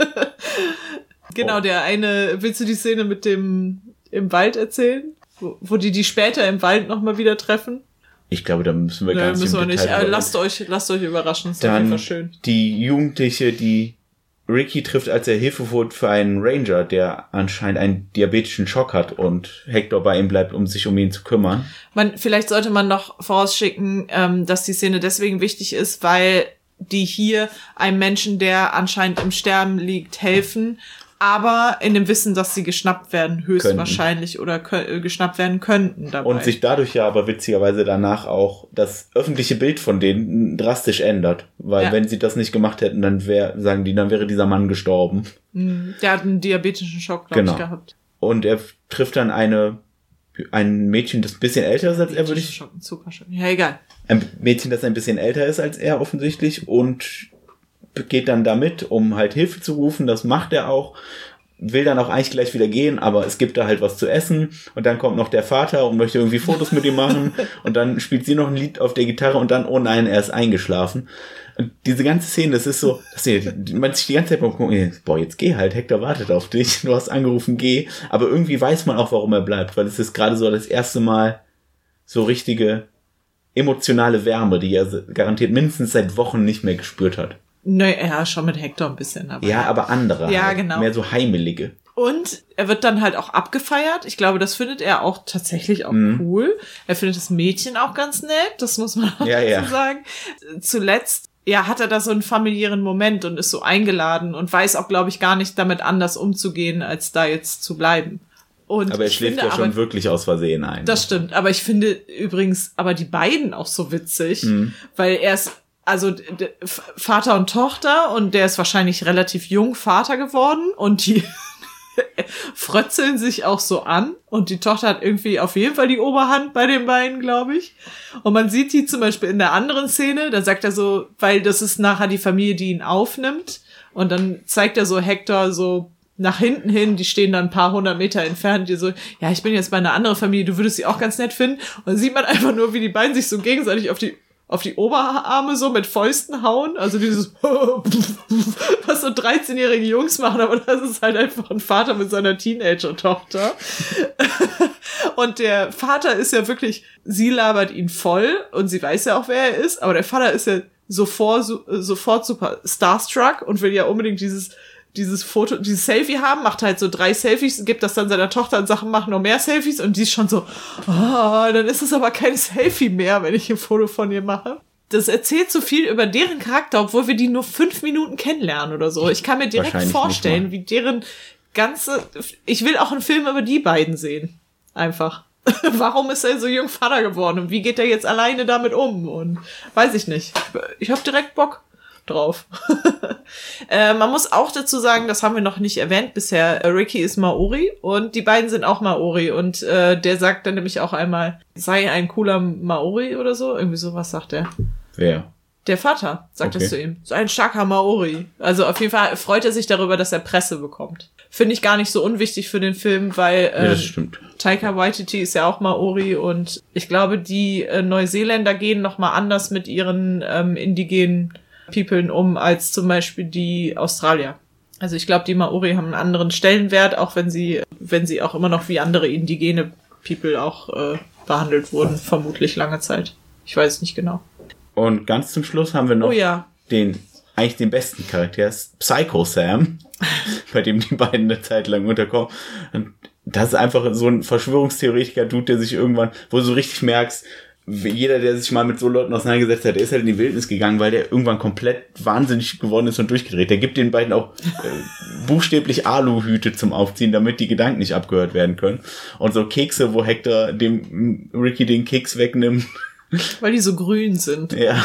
Genau, oh. Der eine, willst du die Szene mit dem, im Wald erzählen? Wo, wo die die später im Wald nochmal wieder treffen? Ich glaube, da müssen wir nee, ganz müssen im wir Detail nicht. Äh, lasst euch, lasst euch überraschen. Das ist dann auf jeden Fall schön. Die Jugendliche, die Ricky trifft, als er Hilfe holt für einen Ranger, der anscheinend einen diabetischen Schock hat und Hector bei ihm bleibt, um sich um ihn zu kümmern. Man, vielleicht sollte man noch vorausschicken, ähm, dass die Szene deswegen wichtig ist, weil die hier einem Menschen, der anscheinend im Sterben liegt, helfen aber in dem Wissen, dass sie geschnappt werden, höchstwahrscheinlich könnten. oder kö- geschnappt werden könnten dabei. Und sich dadurch ja aber witzigerweise danach auch das öffentliche Bild von denen drastisch ändert. Weil ja. wenn sie das nicht gemacht hätten, dann wäre, sagen die, dann wäre dieser Mann gestorben. Der hat einen diabetischen Schock, glaube genau. ich, gehabt. Und er trifft dann eine ein Mädchen, das ein bisschen älter ist als er, würde ich... Schock, Zuckerschock. Ja, egal. Ein Mädchen, das ein bisschen älter ist als er offensichtlich und geht dann damit, um halt Hilfe zu rufen. Das macht er auch. Will dann auch eigentlich gleich wieder gehen, aber es gibt da halt was zu essen. Und dann kommt noch der Vater und möchte irgendwie Fotos mit ihm machen. Und dann spielt sie noch ein Lied auf der Gitarre und dann, oh nein, er ist eingeschlafen. Und diese ganze Szene, das ist so, dass man sich die ganze Zeit mal gucken, boah, jetzt geh halt, Hector wartet auf dich. Du hast angerufen, geh. Aber irgendwie weiß man auch, warum er bleibt, weil es ist gerade so das erste Mal so richtige emotionale Wärme, die er garantiert mindestens seit Wochen nicht mehr gespürt hat. Naja, schon mit Hector ein bisschen. Aber ja, aber andere. Ja, halt. genau. Mehr so heimelige. Und er wird dann halt auch abgefeiert. Ich glaube, das findet er auch tatsächlich auch Mhm. cool. Er findet das Mädchen auch ganz nett. Das muss man auch Ja, dazu ja. sagen. Zuletzt, ja, hat er da so einen familiären Moment und ist so eingeladen und weiß auch, glaube ich, gar nicht damit anders umzugehen, als da jetzt zu bleiben. Und aber er ich schläft finde ja schon aber, wirklich aus Versehen ein. Das stimmt. Aber ich finde übrigens aber die beiden auch so witzig, Mhm. weil er ist also d- d- Vater und Tochter und der ist wahrscheinlich relativ jung Vater geworden und die frötzeln sich auch so an und die Tochter hat irgendwie auf jeden Fall die Oberhand bei den beiden, glaube ich. Und man sieht die zum Beispiel in der anderen Szene, da sagt er so, weil das ist nachher die Familie, die ihn aufnimmt und dann zeigt er so Hector so nach hinten hin, die stehen dann ein paar hundert Meter entfernt, die so, ja, ich bin jetzt bei einer anderen Familie, du würdest sie auch ganz nett finden. Und dann sieht man einfach nur, wie die beiden sich so gegenseitig auf die auf die Oberarme so mit Fäusten hauen, also dieses was so dreizehnjährige Jungs machen, aber das ist halt einfach ein Vater mit seiner Teenager-Tochter. Und der Vater ist ja wirklich, sie labert ihn voll und sie weiß ja auch, wer er ist, aber der Vater ist ja sofort, sofort super starstruck und will ja unbedingt dieses dieses Foto, dieses Selfie haben, macht halt so drei Selfies, gibt das dann seiner Tochter und Sachen, machen noch mehr Selfies und die ist schon so, oh, dann ist es aber kein Selfie mehr, wenn ich ein Foto von ihr mache. Das erzählt so viel über deren Charakter, obwohl wir die nur fünf Minuten kennenlernen oder so. Ich kann mir direkt vorstellen, wie deren ganze, ich will auch einen Film über die beiden sehen. Einfach. Warum ist er so jung Vater geworden und wie geht er jetzt alleine damit um und weiß ich nicht. Ich hab direkt Bock drauf. äh, man muss auch dazu sagen, das haben wir noch nicht erwähnt bisher, äh, Ricky ist Maori und die beiden sind auch Maori und äh, der sagt dann nämlich auch einmal, sei ein cooler Maori oder so, irgendwie sowas sagt er. Wer? Der Vater sagt Okay. das zu ihm. So ein starker Maori. Also auf jeden Fall freut er sich darüber, dass er Presse bekommt. Finde ich gar nicht so unwichtig für den Film, weil ähm, Ja, das stimmt. Taika Waititi ist ja auch Maori und ich glaube, die äh, Neuseeländer gehen noch mal anders mit ihren ähm, indigenen Peoplen um als zum Beispiel die Australier. Also ich glaube, die Maori haben einen anderen Stellenwert, auch wenn sie, wenn sie auch immer noch wie andere indigene People auch äh, behandelt wurden, vermutlich lange Zeit. Ich weiß es nicht genau. Und ganz zum Schluss haben wir noch Oh ja. den, eigentlich den besten Charakter, Psycho Sam, bei dem die beiden eine Zeit lang unterkommen. Und das ist einfach so ein Verschwörungstheoretiker-Dude, der sich irgendwann, wo du so richtig merkst, jeder, der sich mal mit so Leuten auseinandergesetzt hat, der ist halt in die Wildnis gegangen, weil der irgendwann komplett wahnsinnig geworden ist und durchgedreht. Der gibt den beiden auch äh, buchstäblich Aluhüte zum Aufziehen, damit die Gedanken nicht abgehört werden können. Und so Kekse, wo Hector dem Ricky den Keks wegnimmt. Weil die so grün sind. Ja.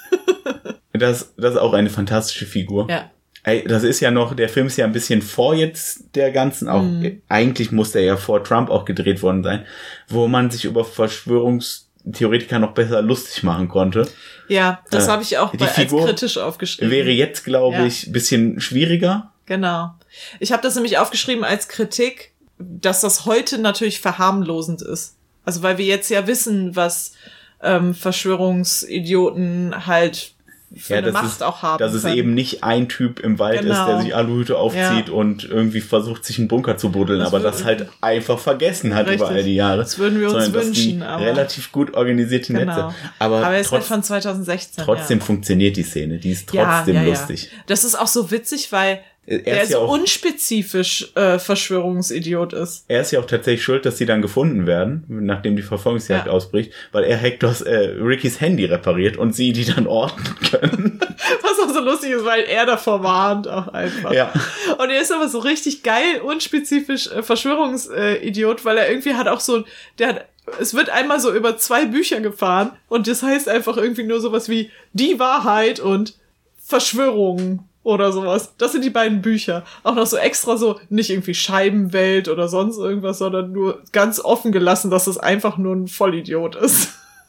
Das, das ist auch eine fantastische Figur. Ja. Ey, das ist ja noch, der Film ist ja ein bisschen vor jetzt der ganzen, auch Mhm. eigentlich muss der ja vor Trump auch gedreht worden sein, wo man sich über Verschwörungstheoretiker noch besser lustig machen konnte. Ja, das Äh, habe ich auch die bei, als Figur kritisch aufgeschrieben. Wäre jetzt, glaube Ja. ich, ein bisschen schwieriger. Genau. Ich habe das nämlich aufgeschrieben als Kritik, dass das heute natürlich verharmlosend ist. Also weil wir jetzt ja wissen, was ähm, Verschwörungsidioten halt für Ja, eine das Macht ist, auch haben dass es können. eben nicht ein Typ im Wald Genau. ist, der sich Aluhüte aufzieht Ja. und irgendwie versucht, sich einen Bunker zu buddeln, Das aber wür- das halt einfach vergessen hat Richtig. über all die Jahre. Das würden wir uns sondern dass wünschen, die aber- relativ gut organisierte Genau. Netze. Aber, Aber er ist halt trotz, von zwanzig sechzehn. trotzdem ja. funktioniert die Szene. Die ist Ja, trotzdem ja, ja. lustig. Das ist auch so witzig, weil Er er ist so ja auch- unspezifisch äh, Verschwörungsidiot ist. Er ist ja auch tatsächlich schuld, dass sie dann gefunden werden, nachdem die Verfolgungsjagd Ja. ausbricht, weil er Hectors, äh, Rickys Handy repariert und sie die dann orten können. Was auch so lustig ist, weil er davor warnt auch einfach. Ja. Und er ist aber so richtig geil, unspezifisch äh, Verschwörungsidiot, äh, weil er irgendwie hat auch so, der hat, es wird einmal so über zwei Bücher gefahren und das heißt einfach irgendwie nur sowas wie Die Wahrheit und Verschwörungen oder sowas. Das sind die beiden Bücher. Auch noch so extra so, nicht irgendwie Scheibenwelt oder sonst irgendwas, sondern nur ganz offen gelassen, dass es einfach nur ein Vollidiot ist.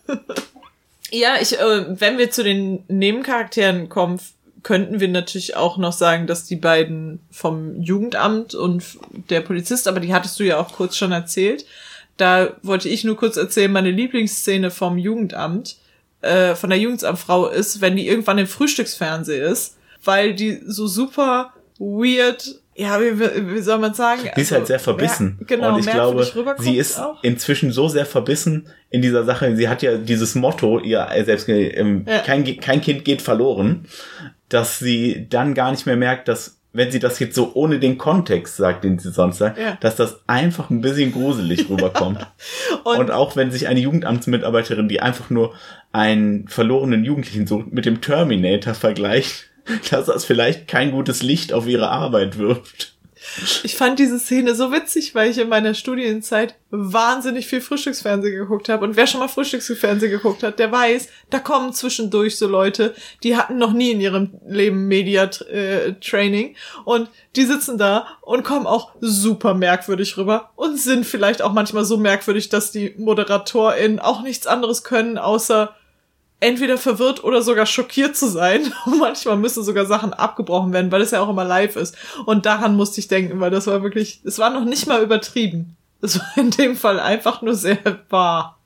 Ja, ich, äh, wenn wir zu den Nebencharakteren kommen, könnten wir natürlich auch noch sagen, dass die beiden vom Jugendamt und der Polizist, aber die hattest du ja auch kurz schon erzählt. Da wollte ich nur kurz erzählen, meine Lieblingsszene vom Jugendamt, äh, von der Jugendamtfrau ist, wenn die irgendwann im Frühstücksfernsehen ist, weil die so super weird, ja, wie, wie soll man sagen? Die ist also, halt sehr verbissen. Ja, genau, und ich glaube, sie ist auch. inzwischen so sehr verbissen in dieser Sache. Sie hat ja dieses Motto, ihr selbst ähm, ja. kein, kein Kind geht verloren, dass sie dann gar nicht mehr merkt, dass, wenn sie das jetzt so ohne den Kontext sagt, den sie sonst sagt, ja. dass das einfach ein bisschen gruselig rüberkommt. und, und auch wenn sich eine Jugendamtsmitarbeiterin, die einfach nur einen verlorenen Jugendlichen sucht, mit dem Terminator vergleicht, dass das vielleicht kein gutes Licht auf ihre Arbeit wirft. Ich fand diese Szene so witzig, weil ich in meiner Studienzeit wahnsinnig viel Frühstücksfernsehen geguckt habe. Und wer schon mal Frühstücksfernsehen geguckt hat, der weiß, da kommen zwischendurch so Leute, die hatten noch nie in ihrem Leben Media-Training. Und die sitzen da und kommen auch super merkwürdig rüber und sind vielleicht auch manchmal so merkwürdig, dass die ModeratorInnen auch nichts anderes können, außer entweder verwirrt oder sogar schockiert zu sein. Und manchmal müssen sogar Sachen abgebrochen werden, weil es ja auch immer live ist. Und daran musste ich denken, weil das war wirklich, es war noch nicht mal übertrieben. Es war in dem Fall einfach nur sehr wahr.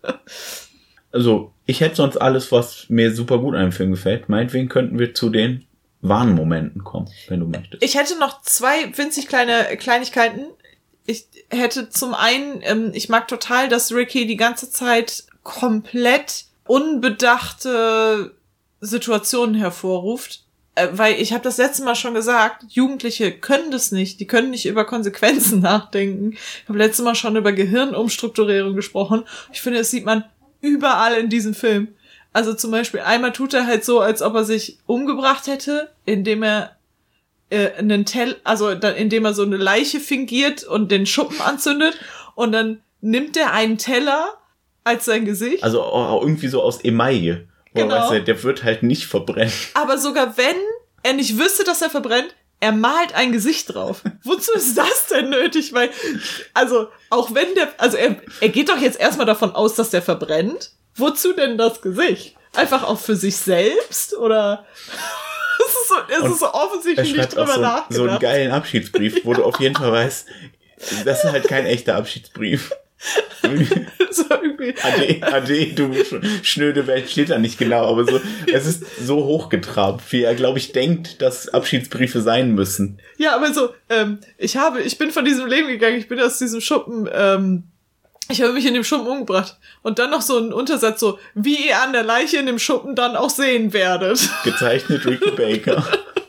Also, ich hätte sonst alles, was mir super gut an dem Film gefällt. Meinetwegen könnten wir zu den Warnmomenten kommen, wenn du möchtest. Ich hätte noch zwei winzig kleine Kleinigkeiten. Ich hätte zum einen, ähm, ich mag total, dass Ricky die ganze Zeit komplett unbedachte Situationen hervorruft, äh, weil ich habe das letzte Mal schon gesagt, Jugendliche können das nicht, die können nicht über Konsequenzen nachdenken. Ich habe letztes Mal schon über Gehirnumstrukturierung gesprochen. Ich finde, das sieht man überall in diesem Film. Also zum Beispiel einmal tut er halt so, als ob er sich umgebracht hätte, indem er äh, einen Tell, also dann, indem er so eine Leiche fingiert und den Schuppen anzündet und dann nimmt er einen Teller als sein Gesicht. Also auch irgendwie so aus Emaille. Genau. Weißt du, der wird halt nicht verbrennen. Aber sogar wenn er nicht wüsste, dass er verbrennt, er malt ein Gesicht drauf. Wozu ist das denn nötig? Weil, also, auch wenn der, also er, er geht doch jetzt erstmal davon aus, dass der verbrennt. Wozu denn das Gesicht? Einfach auch für sich selbst? Oder? Es ist so, es ist so offensichtlich nicht drüber so, nachgedacht. So einen geilen Abschiedsbrief, wo du auf jeden Fall weißt, das ist halt kein echter Abschiedsbrief. So irgendwie. Ade, ade, du schnöde Welt, steht da nicht genau, aber so, es ist so hochgetrabt, wie er, glaube ich, denkt, dass Abschiedsbriefe sein müssen. Ja, aber so, ähm, ich habe, ich bin von diesem Leben gegangen, ich bin aus diesem Schuppen, ähm, ich habe mich in dem Schuppen umgebracht. Und dann noch so ein Untersatz, so, wie ihr an der Leiche in dem Schuppen dann auch sehen werdet. Gezeichnet Ricky Baker.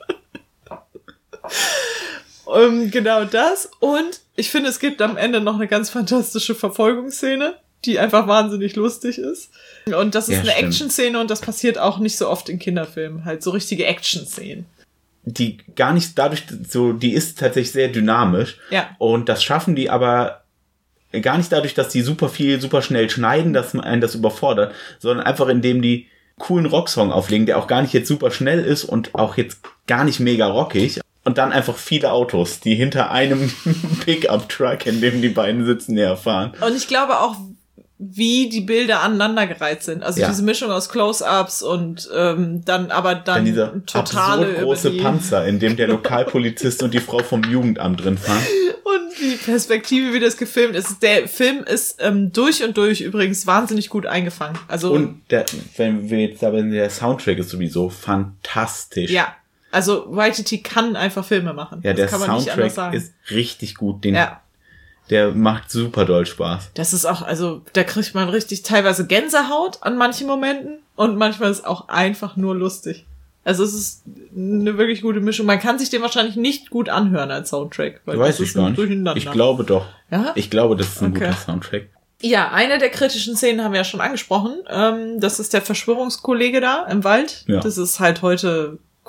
Um, genau das. Und ich finde, es gibt am Ende noch eine ganz fantastische Verfolgungsszene, die einfach wahnsinnig lustig ist. Und das ist ja, eine stimmt. Action-Szene und das passiert auch nicht so oft in Kinderfilmen. Halt so richtige Action-Szenen. Die gar nicht dadurch, so, die ist tatsächlich sehr dynamisch. Ja. Und das schaffen die aber gar nicht dadurch, dass die super viel, super schnell schneiden, dass man einen das überfordert, sondern einfach indem die coolen Rocksong auflegen, der auch gar nicht jetzt super schnell ist und auch jetzt gar nicht mega rockig. Und dann einfach viele Autos, die hinter einem Pickup-Truck, in dem die beiden sitzen, herfahren. Und ich glaube auch, wie die Bilder aneinandergereiht sind. Also ja. diese Mischung aus Close-Ups und ähm, dann aber dann, dann dieser totale absurd große die Panzer, in dem der Lokalpolizist und die Frau vom Jugendamt drin fahren. Und die Perspektive, wie das gefilmt ist. Der Film ist ähm, durch und durch übrigens wahnsinnig gut eingefangen. Also und der, wenn wir jetzt aber der Soundtrack ist sowieso fantastisch. Ja. Also Waititi kann einfach Filme machen. Ja, das der kann man nicht anders sagen. Soundtrack ist richtig gut. Den, ja. Der macht super doll Spaß. Das ist auch, also da kriegt man richtig teilweise Gänsehaut an manchen Momenten und manchmal ist es auch einfach nur lustig. Also es ist eine wirklich gute Mischung. Man kann sich den wahrscheinlich nicht gut anhören als Soundtrack. Weil Weiß das ich gar nicht. Ich glaube doch. Ja? Ich glaube, das ist ein okay. guter Soundtrack. Ja, eine der kritischen Szenen haben wir ja schon angesprochen. Ähm, das ist der Verschwörungskollege da im Wald. Ja. Das ist halt heute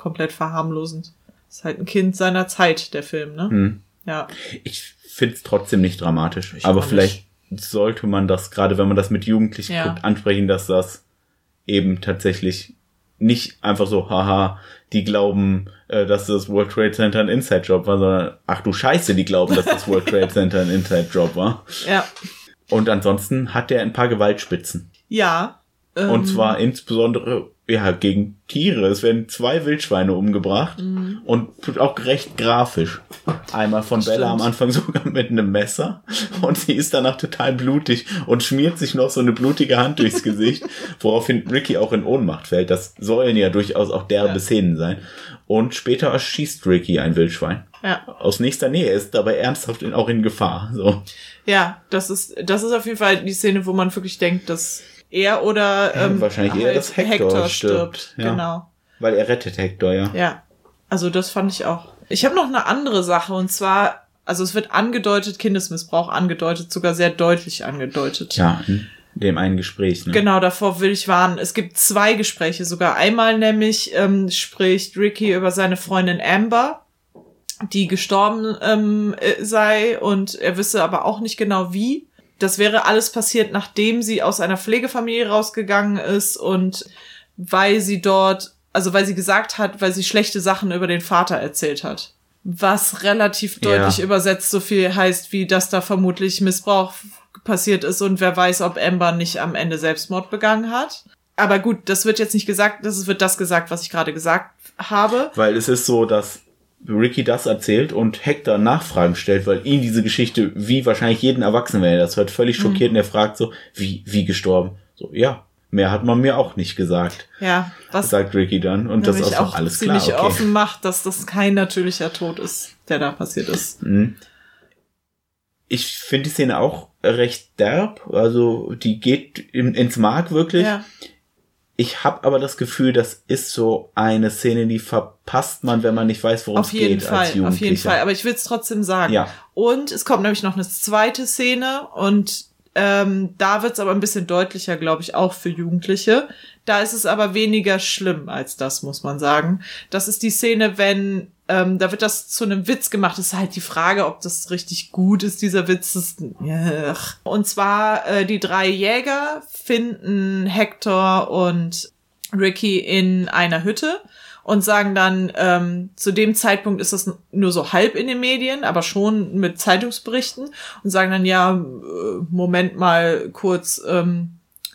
komplett verharmlosend. Ist halt ein Kind seiner Zeit, der Film, ne? Hm. Ja. Ich find's trotzdem nicht dramatisch. Ich aber auch vielleicht nicht. Sollte man das, gerade wenn man das mit Jugendlichen Ja. guckt, ansprechen, dass das eben tatsächlich nicht einfach so, haha, die glauben, äh, dass das World Trade Center ein Inside-Job war, sondern, ach du Scheiße, die glauben, dass das World Trade Center ein Inside-Job war. Ja. Und ansonsten hat er ein paar Gewaltspitzen. Ja. Ähm, Und zwar insbesondere, ja, gegen Tiere. Es werden zwei Wildschweine umgebracht Mhm. und auch recht grafisch. Einmal von Bella Stimmt. am Anfang sogar mit einem Messer und sie ist danach total blutig und schmiert sich noch so eine blutige Hand durchs Gesicht, woraufhin Ricky auch in Ohnmacht fällt. Das sollen ja durchaus auch derbe Ja. Szenen sein. Und später erschießt Ricky ein Wildschwein. Ja. Aus nächster Nähe, ist dabei ernsthaft in, auch in Gefahr. So. Ja, das ist, das ist auf jeden Fall die Szene, wo man wirklich denkt, dass er oder Ja, ähm, wahrscheinlich eher, dass Hector stirbt. Ja. Genau. Weil er rettet Hector, ja. Ja. Also das fand ich auch. Ich habe noch eine andere Sache und zwar, also es wird angedeutet, Kindesmissbrauch angedeutet, sogar sehr deutlich angedeutet. Ja, in dem einen Gespräch, ne? Genau, davor will ich warnen. Es gibt zwei Gespräche sogar. Einmal nämlich ähm, spricht Ricky über seine Freundin Amber, die gestorben ähm, äh, sei und er wisse aber auch nicht genau wie. Das wäre alles passiert, nachdem sie aus einer Pflegefamilie rausgegangen ist und weil sie dort, also weil sie gesagt hat, weil sie schlechte Sachen über den Vater erzählt hat. Was relativ deutlich Ja. übersetzt so viel heißt, wie dass da vermutlich Missbrauch passiert ist und wer weiß, ob Amber nicht am Ende Selbstmord begangen hat. Aber gut, das wird jetzt nicht gesagt, das wird das gesagt, was ich gerade gesagt habe. Weil es ist so, dass Ricky das erzählt und Hector Nachfragen stellt, weil ihn diese Geschichte, wie wahrscheinlich jeden Erwachsenen, wenn er das hört, völlig schockiert und er fragt so, wie, wie gestorben? So, ja, mehr hat man mir auch nicht gesagt, Ja, was sagt Ricky dann. Und das ist nämlich auch auch alles klar, ziemlich okay. offen macht, dass das kein natürlicher Tod ist, der da passiert ist. Mhm. Ich finde die Szene auch recht derb, also die geht in, ins Mark wirklich. Ja. Ich habe aber das Gefühl, das ist so eine Szene, die verpasst man, wenn man nicht weiß, worum es Auf jeden geht als Fall, auf Jugendlicher. jeden Fall. Aber ich will es trotzdem sagen. Ja. Und es kommt nämlich noch eine zweite Szene und ähm, da wird es aber ein bisschen deutlicher, glaube ich, auch für Jugendliche. Da ist es aber weniger schlimm als das, muss man sagen. Das ist die Szene, wenn, ähm, da wird das zu einem Witz gemacht. Das ist halt die Frage, ob das richtig gut ist, dieser Witz. Das, ja. Und zwar, äh, die drei Jäger finden Hector und Ricky in einer Hütte und sagen dann, ähm, zu dem Zeitpunkt ist das nur so halb in den Medien, aber schon mit Zeitungsberichten und sagen dann, ja, äh, Moment mal kurz, ähm,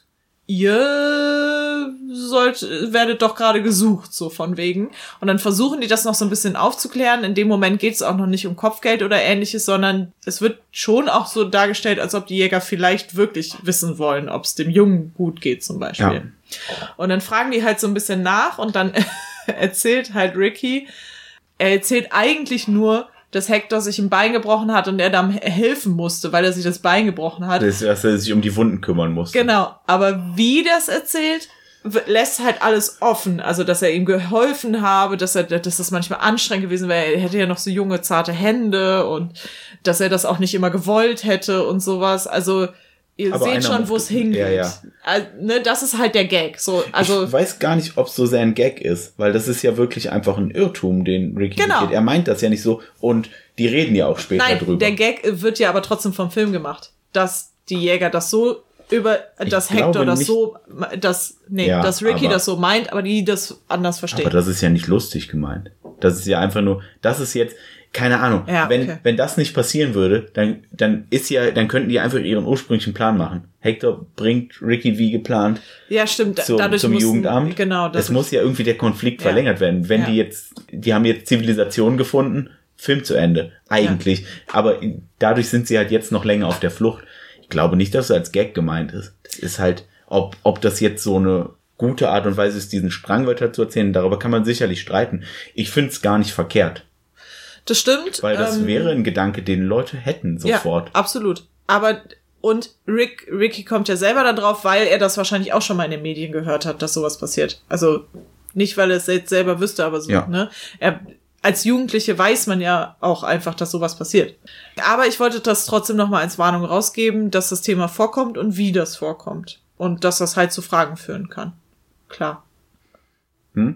ihr sollt, werdet doch gerade gesucht, so von wegen. Und dann versuchen die das noch so ein bisschen aufzuklären. In dem Moment geht es auch noch nicht um Kopfgeld oder ähnliches, sondern es wird schon auch so dargestellt, als ob die Jäger vielleicht wirklich wissen wollen, ob es dem Jungen gut geht zum Beispiel. Ja. Und dann fragen die halt so ein bisschen nach und dann erzählt halt Ricky, er erzählt eigentlich nur, dass Hector sich ein Bein gebrochen hat und er dann helfen musste, weil er sich das Bein gebrochen hat. Das, dass er sich um die Wunden kümmern muss. Genau, aber wie das erzählt, w- lässt halt alles offen. Also, dass er ihm geholfen habe, dass er, dass das manchmal anstrengend gewesen wäre. Er hätte ja noch so junge, zarte Hände und dass er das auch nicht immer gewollt hätte und sowas. Also, ihr Aber seht einer schon, muss- wo es hingeht. ja, ja. Also, ne, das ist halt der Gag. So, also, ich weiß gar nicht, ob es so sehr ein Gag ist, weil das ist ja wirklich einfach ein Irrtum, den Ricky Genau. begeht. Er meint das ja nicht so und die reden ja auch später nein, drüber. der Gag wird ja aber trotzdem vom Film gemacht. Dass die Jäger das so über, dass glaube Hector das nicht- so, dass, nee, Ja, dass Ricky aber- das so meint, aber die das anders verstehen. Aber das ist ja nicht lustig gemeint. Das ist ja einfach nur, das ist jetzt, keine Ahnung, Ja, wenn, okay. wenn das nicht passieren würde, dann, dann ist ja, dann könnten die einfach ihren ursprünglichen Plan machen. Hector bringt Ricky wie geplant Ja, stimmt. zum, Dadurch zum mussten- Jugendamt. Genau. Es muss ja irgendwie der Konflikt Ja. verlängert werden. Wenn Ja. die jetzt, die haben jetzt Zivilisation gefunden, Film zu Ende. Eigentlich. Aber dadurch sind sie halt jetzt noch länger auf der Flucht. Ich glaube nicht, dass es als Gag gemeint ist. Das ist halt, ob, ob das jetzt so eine gute Art und Weise ist, diesen Strang weiter zu erzählen, darüber kann man sicherlich streiten. Ich finde es gar nicht verkehrt. Das stimmt. Weil das ähm, wäre ein Gedanke, den Leute hätten sofort. Ja, absolut. Aber, und Rick, Ricky kommt ja selber da drauf, weil er das wahrscheinlich auch schon mal in den Medien gehört hat, dass sowas passiert. Also, nicht, weil er es jetzt selber wüsste, aber so, Ja. ne? Er, als Jugendliche weiß man ja auch einfach, dass sowas passiert. Aber ich wollte das trotzdem nochmal als Warnung rausgeben, dass das Thema vorkommt und wie das vorkommt. Und dass das halt zu Fragen führen kann. Klar. Hm?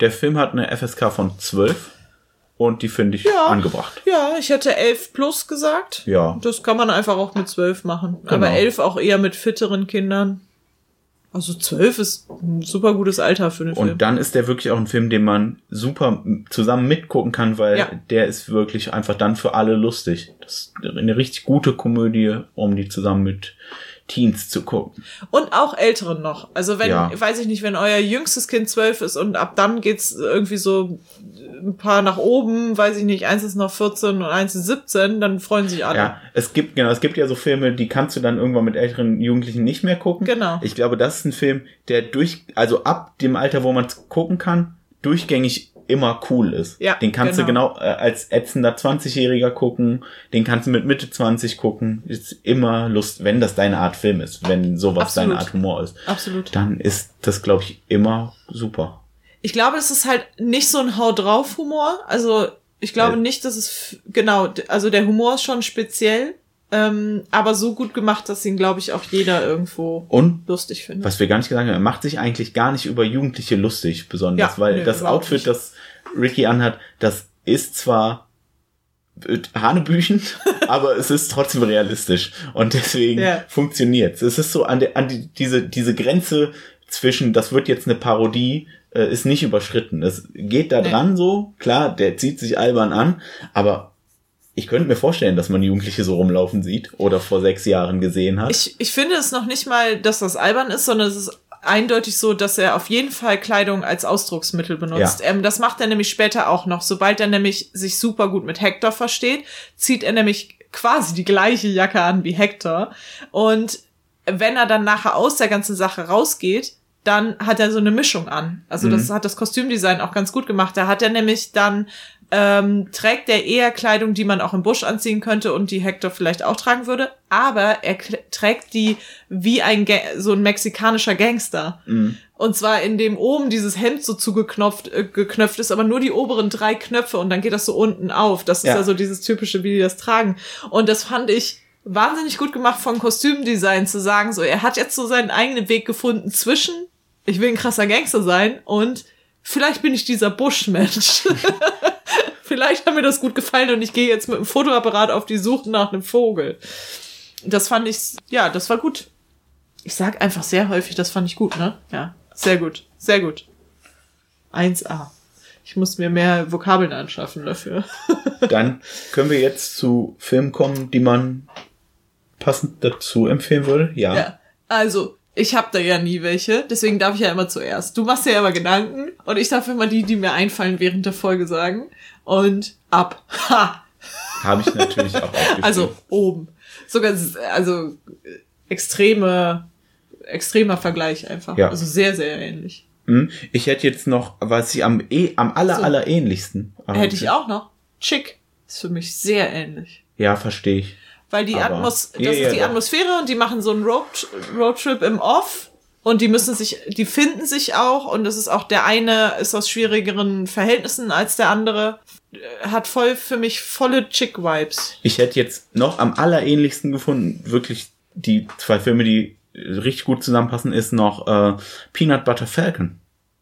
Der Film hat eine F S K von zwölf und die finde ich ja. angebracht. Ja, ich hätte elf plus gesagt. Ja. Das kann man einfach auch mit zwölf machen. Genau. Aber elf auch eher mit fitteren Kindern. Also zwölf ist ein super gutes Alter für einen Film. Und dann ist der wirklich auch ein Film, den man super zusammen mitgucken kann, weil ja. der ist wirklich einfach dann für alle lustig. Das ist eine richtig gute Komödie, um die zusammen mit Teens zu gucken. Und auch Älteren noch. Also wenn, ja. weiß ich nicht, wenn euer jüngstes Kind zwölf ist und ab dann geht's irgendwie so ein paar nach oben, weiß ich nicht, eins ist noch vierzehn und eins ist siebzehn, dann freuen sich alle. Ja, es gibt, genau, es gibt ja so Filme, die kannst du dann irgendwann mit älteren Jugendlichen nicht mehr gucken. Genau. Ich glaube, das ist ein Film, der durch, also ab dem Alter, wo man es gucken kann, durchgängig immer cool ist. Ja, den kannst genau. du genau äh, als ätzender zwanzigjähriger gucken, den kannst du mit Mitte zwanzig gucken. Ist immer Lust, wenn das deine Art Film ist, wenn sowas Absolut. deine Art Humor ist. Absolut. Dann ist das, glaube ich, immer super. Ich glaube, es ist halt nicht so ein Hau-drauf-Humor. Also ich glaube äh. nicht, dass es, genau, also der Humor ist schon speziell, ähm, aber so gut gemacht, dass ihn, glaube ich, auch jeder irgendwo und lustig findet. Was wir gar nicht gesagt haben, er macht sich eigentlich gar nicht über Jugendliche lustig, besonders, ja, weil nö, das Outfit, nicht. das Ricky anhat, das ist zwar hanebüchend, aber es ist trotzdem realistisch und deswegen ja. funktioniert's. Es ist so an, der, an die, diese diese Grenze zwischen, das wird jetzt eine Parodie, äh, ist nicht überschritten. Es geht da nee. dran so, klar, der zieht sich albern an, aber ich könnte mir vorstellen, dass man Jugendliche so rumlaufen sieht oder vor sechs Jahren gesehen hat. Ich, ich finde es noch nicht mal, dass das albern ist, sondern es ist eindeutig so, dass er auf jeden Fall Kleidung als Ausdrucksmittel benutzt. Ja. Ähm, das macht er nämlich später auch noch. Sobald er nämlich sich super gut mit Hector versteht, zieht er nämlich quasi die gleiche Jacke an wie Hector. Und wenn er dann nachher aus der ganzen Sache rausgeht, dann hat er so eine Mischung an. Also mhm. das hat das Kostümdesign auch ganz gut gemacht. Da hat er nämlich dann ähm, trägt er eher Kleidung, die man auch im Busch anziehen könnte und die Hector vielleicht auch tragen würde, aber er k- trägt die wie ein Ga- so ein mexikanischer Gangster. Mhm. Und zwar in dem oben dieses Hemd so zugeknöpft äh, geknöpft ist, aber nur die oberen drei Knöpfe und dann geht das so unten auf. Das ist ja, ja so dieses typische, wie die das tragen. Und das fand ich wahnsinnig gut gemacht vom Kostümdesign, zu sagen, so er hat jetzt so seinen eigenen Weg gefunden zwischen ich will ein krasser Gangster sein und vielleicht bin ich dieser Buschmensch. Vielleicht hat mir das gut gefallen und ich gehe jetzt mit dem Fotoapparat auf die Suche nach einem Vogel. Das fand ich, ja, das war gut. Ich sag einfach sehr häufig, das fand ich gut, ne? Ja, sehr gut, sehr gut. eins a. Ich muss mir mehr Vokabeln anschaffen dafür. Dann können wir jetzt zu Filmen kommen, die man passend dazu empfehlen würde. Ja. Ja, also ich habe da ja nie welche, deswegen darf ich ja immer zuerst. Du machst dir ja immer Gedanken und ich darf immer die, die mir einfallen, während der Folge sagen. Und ab. Ha! Habe ich natürlich auch aufgeschrieben. Also oben. Sogar, also extreme, extremer Vergleich einfach. Ja. Also sehr, sehr ähnlich. Ich hätte jetzt noch, was ich am, eh, am aller, so. aller ähnlichsten. Hätte ich auch noch. Chick ist für mich sehr ähnlich. Ja, verstehe ich. Weil die Atmos, das ja, ist ja, die ja. Atmosphäre und die machen so einen Road, Roadtrip im Off und die müssen sich, die finden sich auch und es ist auch der eine ist aus schwierigeren Verhältnissen als der andere. Hat voll für mich volle Chick-Vibes. Ich hätte jetzt noch am allerähnlichsten gefunden, wirklich die zwei Filme, die richtig gut zusammenpassen, ist noch äh, Peanut Butter Falcon.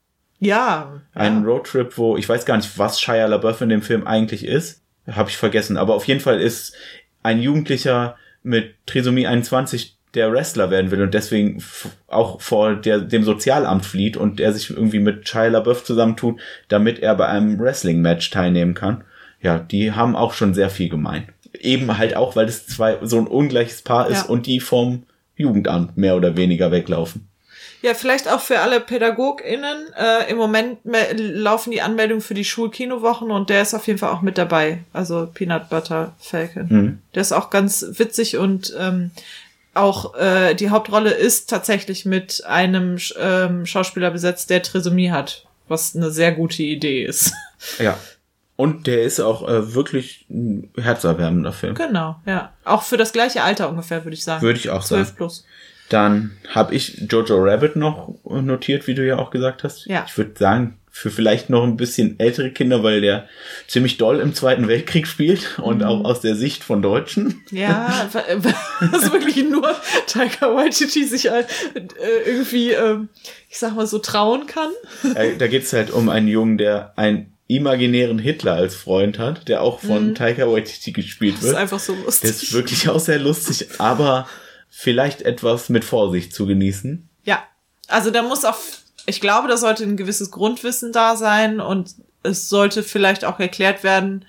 Ja. Ein ja. Roadtrip, wo ich weiß gar nicht, was Shia LaBeouf in dem Film eigentlich ist. Habe ich vergessen. Aber auf jeden Fall ist ein Jugendlicher mit Trisomie einundzwanzig, der Wrestler werden will und deswegen f- auch vor der, dem Sozialamt flieht und der sich irgendwie mit Shia LaBeouf zusammentut, damit er bei einem Wrestling-Match teilnehmen kann. Ja, die haben auch schon sehr viel gemein. Eben halt auch, weil es zwei so ein ungleiches Paar ist ja. und die vom Jugendamt mehr oder weniger weglaufen. Ja, vielleicht auch für alle PädagogInnen. Äh, im Moment me- laufen die Anmeldungen für die Schulkinowochen und der ist auf jeden Fall auch mit dabei. Also Peanut Butter Falcon. Mhm. Der ist auch ganz witzig und ähm, auch äh, die Hauptrolle ist tatsächlich mit einem ähm, Schauspieler besetzt, der Trisomie hat. Was eine sehr gute Idee ist. Ja. Und der ist auch äh, wirklich ein herzerwärmender Film. Genau, ja. Auch für das gleiche Alter ungefähr, würde ich sagen. Würde ich auch sagen. zwölf plus. Dann habe ich Jojo Rabbit noch notiert, wie du ja auch gesagt hast. Ja. Ich würde sagen, für vielleicht noch ein bisschen ältere Kinder, weil der ziemlich doll im Zweiten Weltkrieg spielt und mhm. auch aus der Sicht von Deutschen. Ja, was wirklich nur Taika Waititi sich äh, irgendwie, äh, ich sag mal so, trauen kann. Äh, da geht's halt um einen Jungen, der einen imaginären Hitler als Freund hat, der auch von mhm. Taika Waititi gespielt wird. Das ist einfach so lustig. Das ist wirklich auch sehr lustig, aber vielleicht etwas mit Vorsicht zu genießen. Ja, also da muss auch, ich glaube, da sollte ein gewisses Grundwissen da sein und es sollte vielleicht auch erklärt werden,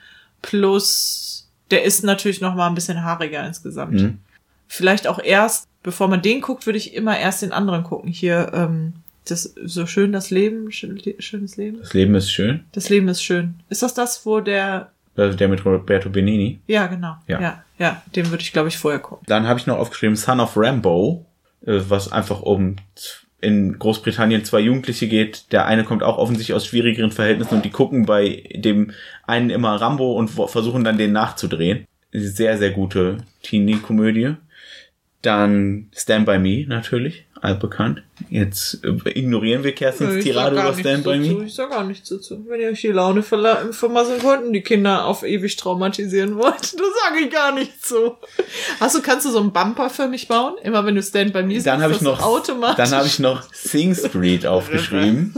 plus der ist natürlich noch mal ein bisschen haariger insgesamt. Mhm. Vielleicht auch erst, bevor man den guckt, würde ich immer erst den anderen gucken. Hier, ähm, das so schön das Leben, schön, schönes Leben. Das Leben ist schön. Das Leben ist schön. Ist das das, wo der... Also der mit Roberto Benigni? Ja, genau. Ja, ja, ja den würde ich, glaube ich, vorher gucken. Dann habe ich noch aufgeschrieben Son of Rambo, was einfach um in Großbritannien zwei Jugendliche geht. Der eine kommt auch offensichtlich aus schwierigeren Verhältnissen und die gucken bei dem einen immer Rambo und versuchen dann den nachzudrehen. Sehr, sehr gute Teenie-Komödie. Dann Stand By Me natürlich, altbekannt. Jetzt ignorieren wir Kerstins ja, Tirade über Stand By Me. Ich sag gar nichts dazu. Wenn ihr euch die Laune verla- vermasseln wollt und die Kinder auf ewig traumatisieren wollt, da sage ich gar nichts so. Hast du, kannst du so einen Bumper für mich bauen? Immer wenn du Stand By Me sagst, dann habe ich noch automatisch. Dann habe ich noch Sing Street aufgeschrieben.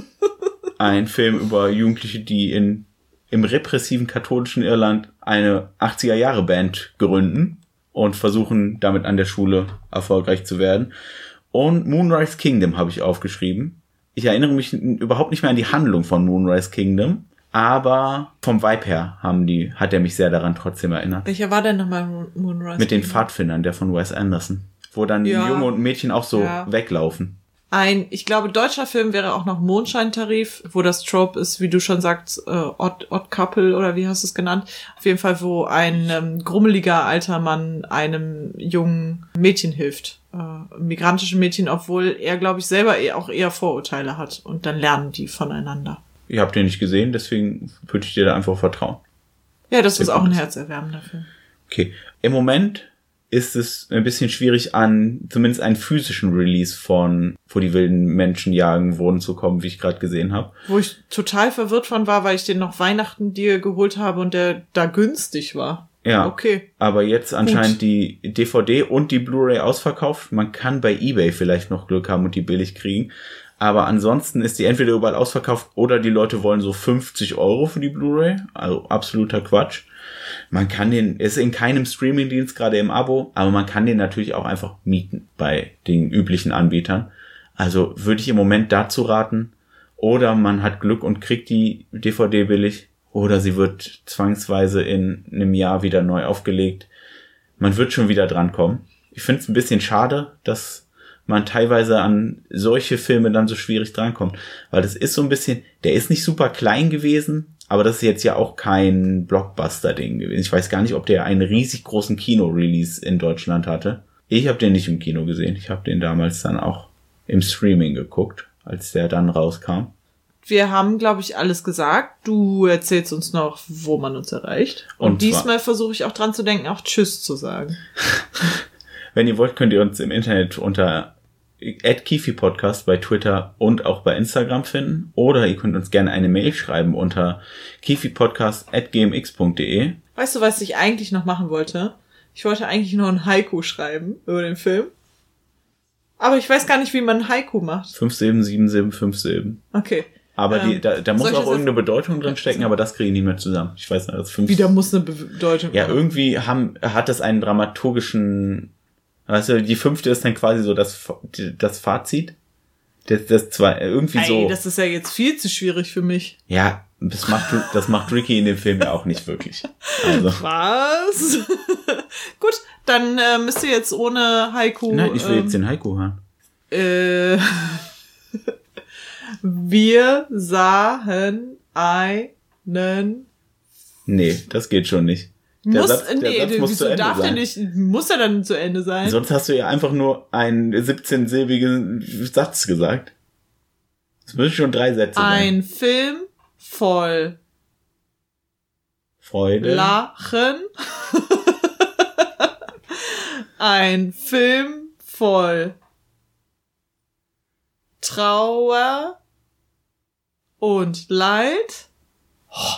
Ein Film über Jugendliche, die in im repressiven katholischen Irland eine achtziger-Jahre-Band gründen und versuchen, damit an der Schule erfolgreich zu werden. Und Moonrise Kingdom habe ich aufgeschrieben. Ich erinnere mich überhaupt nicht mehr an die Handlung von Moonrise Kingdom, aber vom Vibe her haben die, hat er mich sehr daran trotzdem erinnert. Welcher war denn nochmal Moonrise Mit den Kingdom? Pfadfindern, der von Wes Anderson. Wo dann ja. Junge und Mädchen auch so ja. weglaufen. Ein, ich glaube, deutscher Film wäre auch noch Mondscheintarif, wo das Trope ist, wie du schon sagst, äh, Odd, Odd Couple oder wie hast du es genannt? Auf jeden Fall, wo ein ähm, grummeliger alter Mann einem jungen Mädchen hilft. Äh, migrantischen Mädchen, obwohl er, glaube ich, selber eh auch eher Vorurteile hat. Und dann lernen die voneinander. Ich habe den nicht gesehen, deswegen würde ich dir da einfach vertrauen. Ja, das Sehr ist auch ein herzerwärmender Film. Okay. Im Moment ist es ein bisschen schwierig, an zumindest einen physischen Release von Wo die wilden Menschen jagen wurden zu kommen, wie ich gerade gesehen habe. Wo ich total verwirrt von war, weil ich den noch Weihnachten dir geholt habe und der da günstig war. Ja, okay. Aber jetzt anscheinend Gut. die D V D und die Blu-ray ausverkauft. Man kann bei eBay vielleicht noch Glück haben und die billig kriegen. Aber ansonsten ist die entweder überall ausverkauft oder die Leute wollen so fünfzig Euro für die Blu-ray. Also absoluter Quatsch. Man kann den, ist in keinem Streamingdienst gerade im Abo, aber man kann den natürlich auch einfach mieten bei den üblichen Anbietern. Also würde ich im Moment dazu raten. Oder man hat Glück und kriegt die D V D billig. Oder sie wird zwangsweise in einem Jahr wieder neu aufgelegt. Man wird schon wieder drankommen. Ich finde es ein bisschen schade, dass man teilweise an solche Filme dann so schwierig drankommt. Weil das ist so ein bisschen, der ist nicht super klein gewesen, aber das ist jetzt ja auch kein Blockbuster-Ding gewesen. Ich weiß gar nicht, ob der einen riesig großen Kino-Release in Deutschland hatte. Ich habe den nicht im Kino gesehen. Ich habe den damals dann auch im Streaming geguckt, als der dann rauskam. Wir haben, glaube ich, alles gesagt. Du erzählst uns noch, wo man uns erreicht. Und, Und diesmal versuche ich auch dran zu denken, auch Tschüss zu sagen. Wenn ihr wollt, könnt ihr uns im Internet unter at Kifi Podcast bei Twitter und auch bei Instagram finden. Oder ihr könnt uns gerne eine Mail schreiben unter kifipodcast at gmx punkt de. Weißt du, was ich eigentlich noch machen wollte? Ich wollte eigentlich nur ein Haiku schreiben über den Film. Aber ich weiß gar nicht, wie man ein Haiku macht. fünf Silben, sieben Silben, fünf Silben. Okay. Aber ähm, die, da, da muss auch irgendeine Bedeutung drin stecken, aber das kriege ich nicht mehr zusammen. Ich weiß nicht, das fünf. Wieder muss eine Bedeutung. Ja, irgendwie haben, hat das einen dramaturgischen, weißt du, die fünfte ist dann quasi so das, das Fazit. Das, das zwei, irgendwie Ey, so. Das ist ja jetzt viel zu schwierig für mich. Ja, das macht, das macht Ricky in dem Film ja auch nicht wirklich. Also. Was? Gut, dann äh, müsst ihr jetzt ohne Haiku. Nein, ich will ähm, jetzt den Haiku hören. Äh, wir sahen einen. Nee, das geht schon nicht. Der muss, Satz, der nee, Satz muss zu Ende darf sein. Der nicht, muss er dann zu Ende sein? Sonst hast du ja einfach nur einen siebzehnsilbigen Satz gesagt. Das müssen schon drei Sätze sein. Ein Film voll Freude. Lachen. Ein Film voll Trauer und Leid. Oh.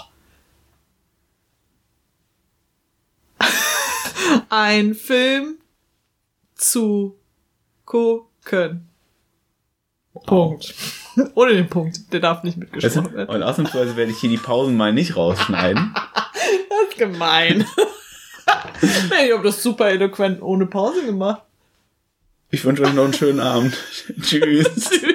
Ein Film zu gucken. Wow. Punkt. Ohne den Punkt. Der darf nicht mitgesprochen werden. Und ausnahmsweise werde ich hier die Pausen mal nicht rausschneiden. Das ist gemein. Ich habe das super eloquent ohne Pause gemacht. Ich wünsche euch noch einen schönen Abend. Tschüss. Tschüss.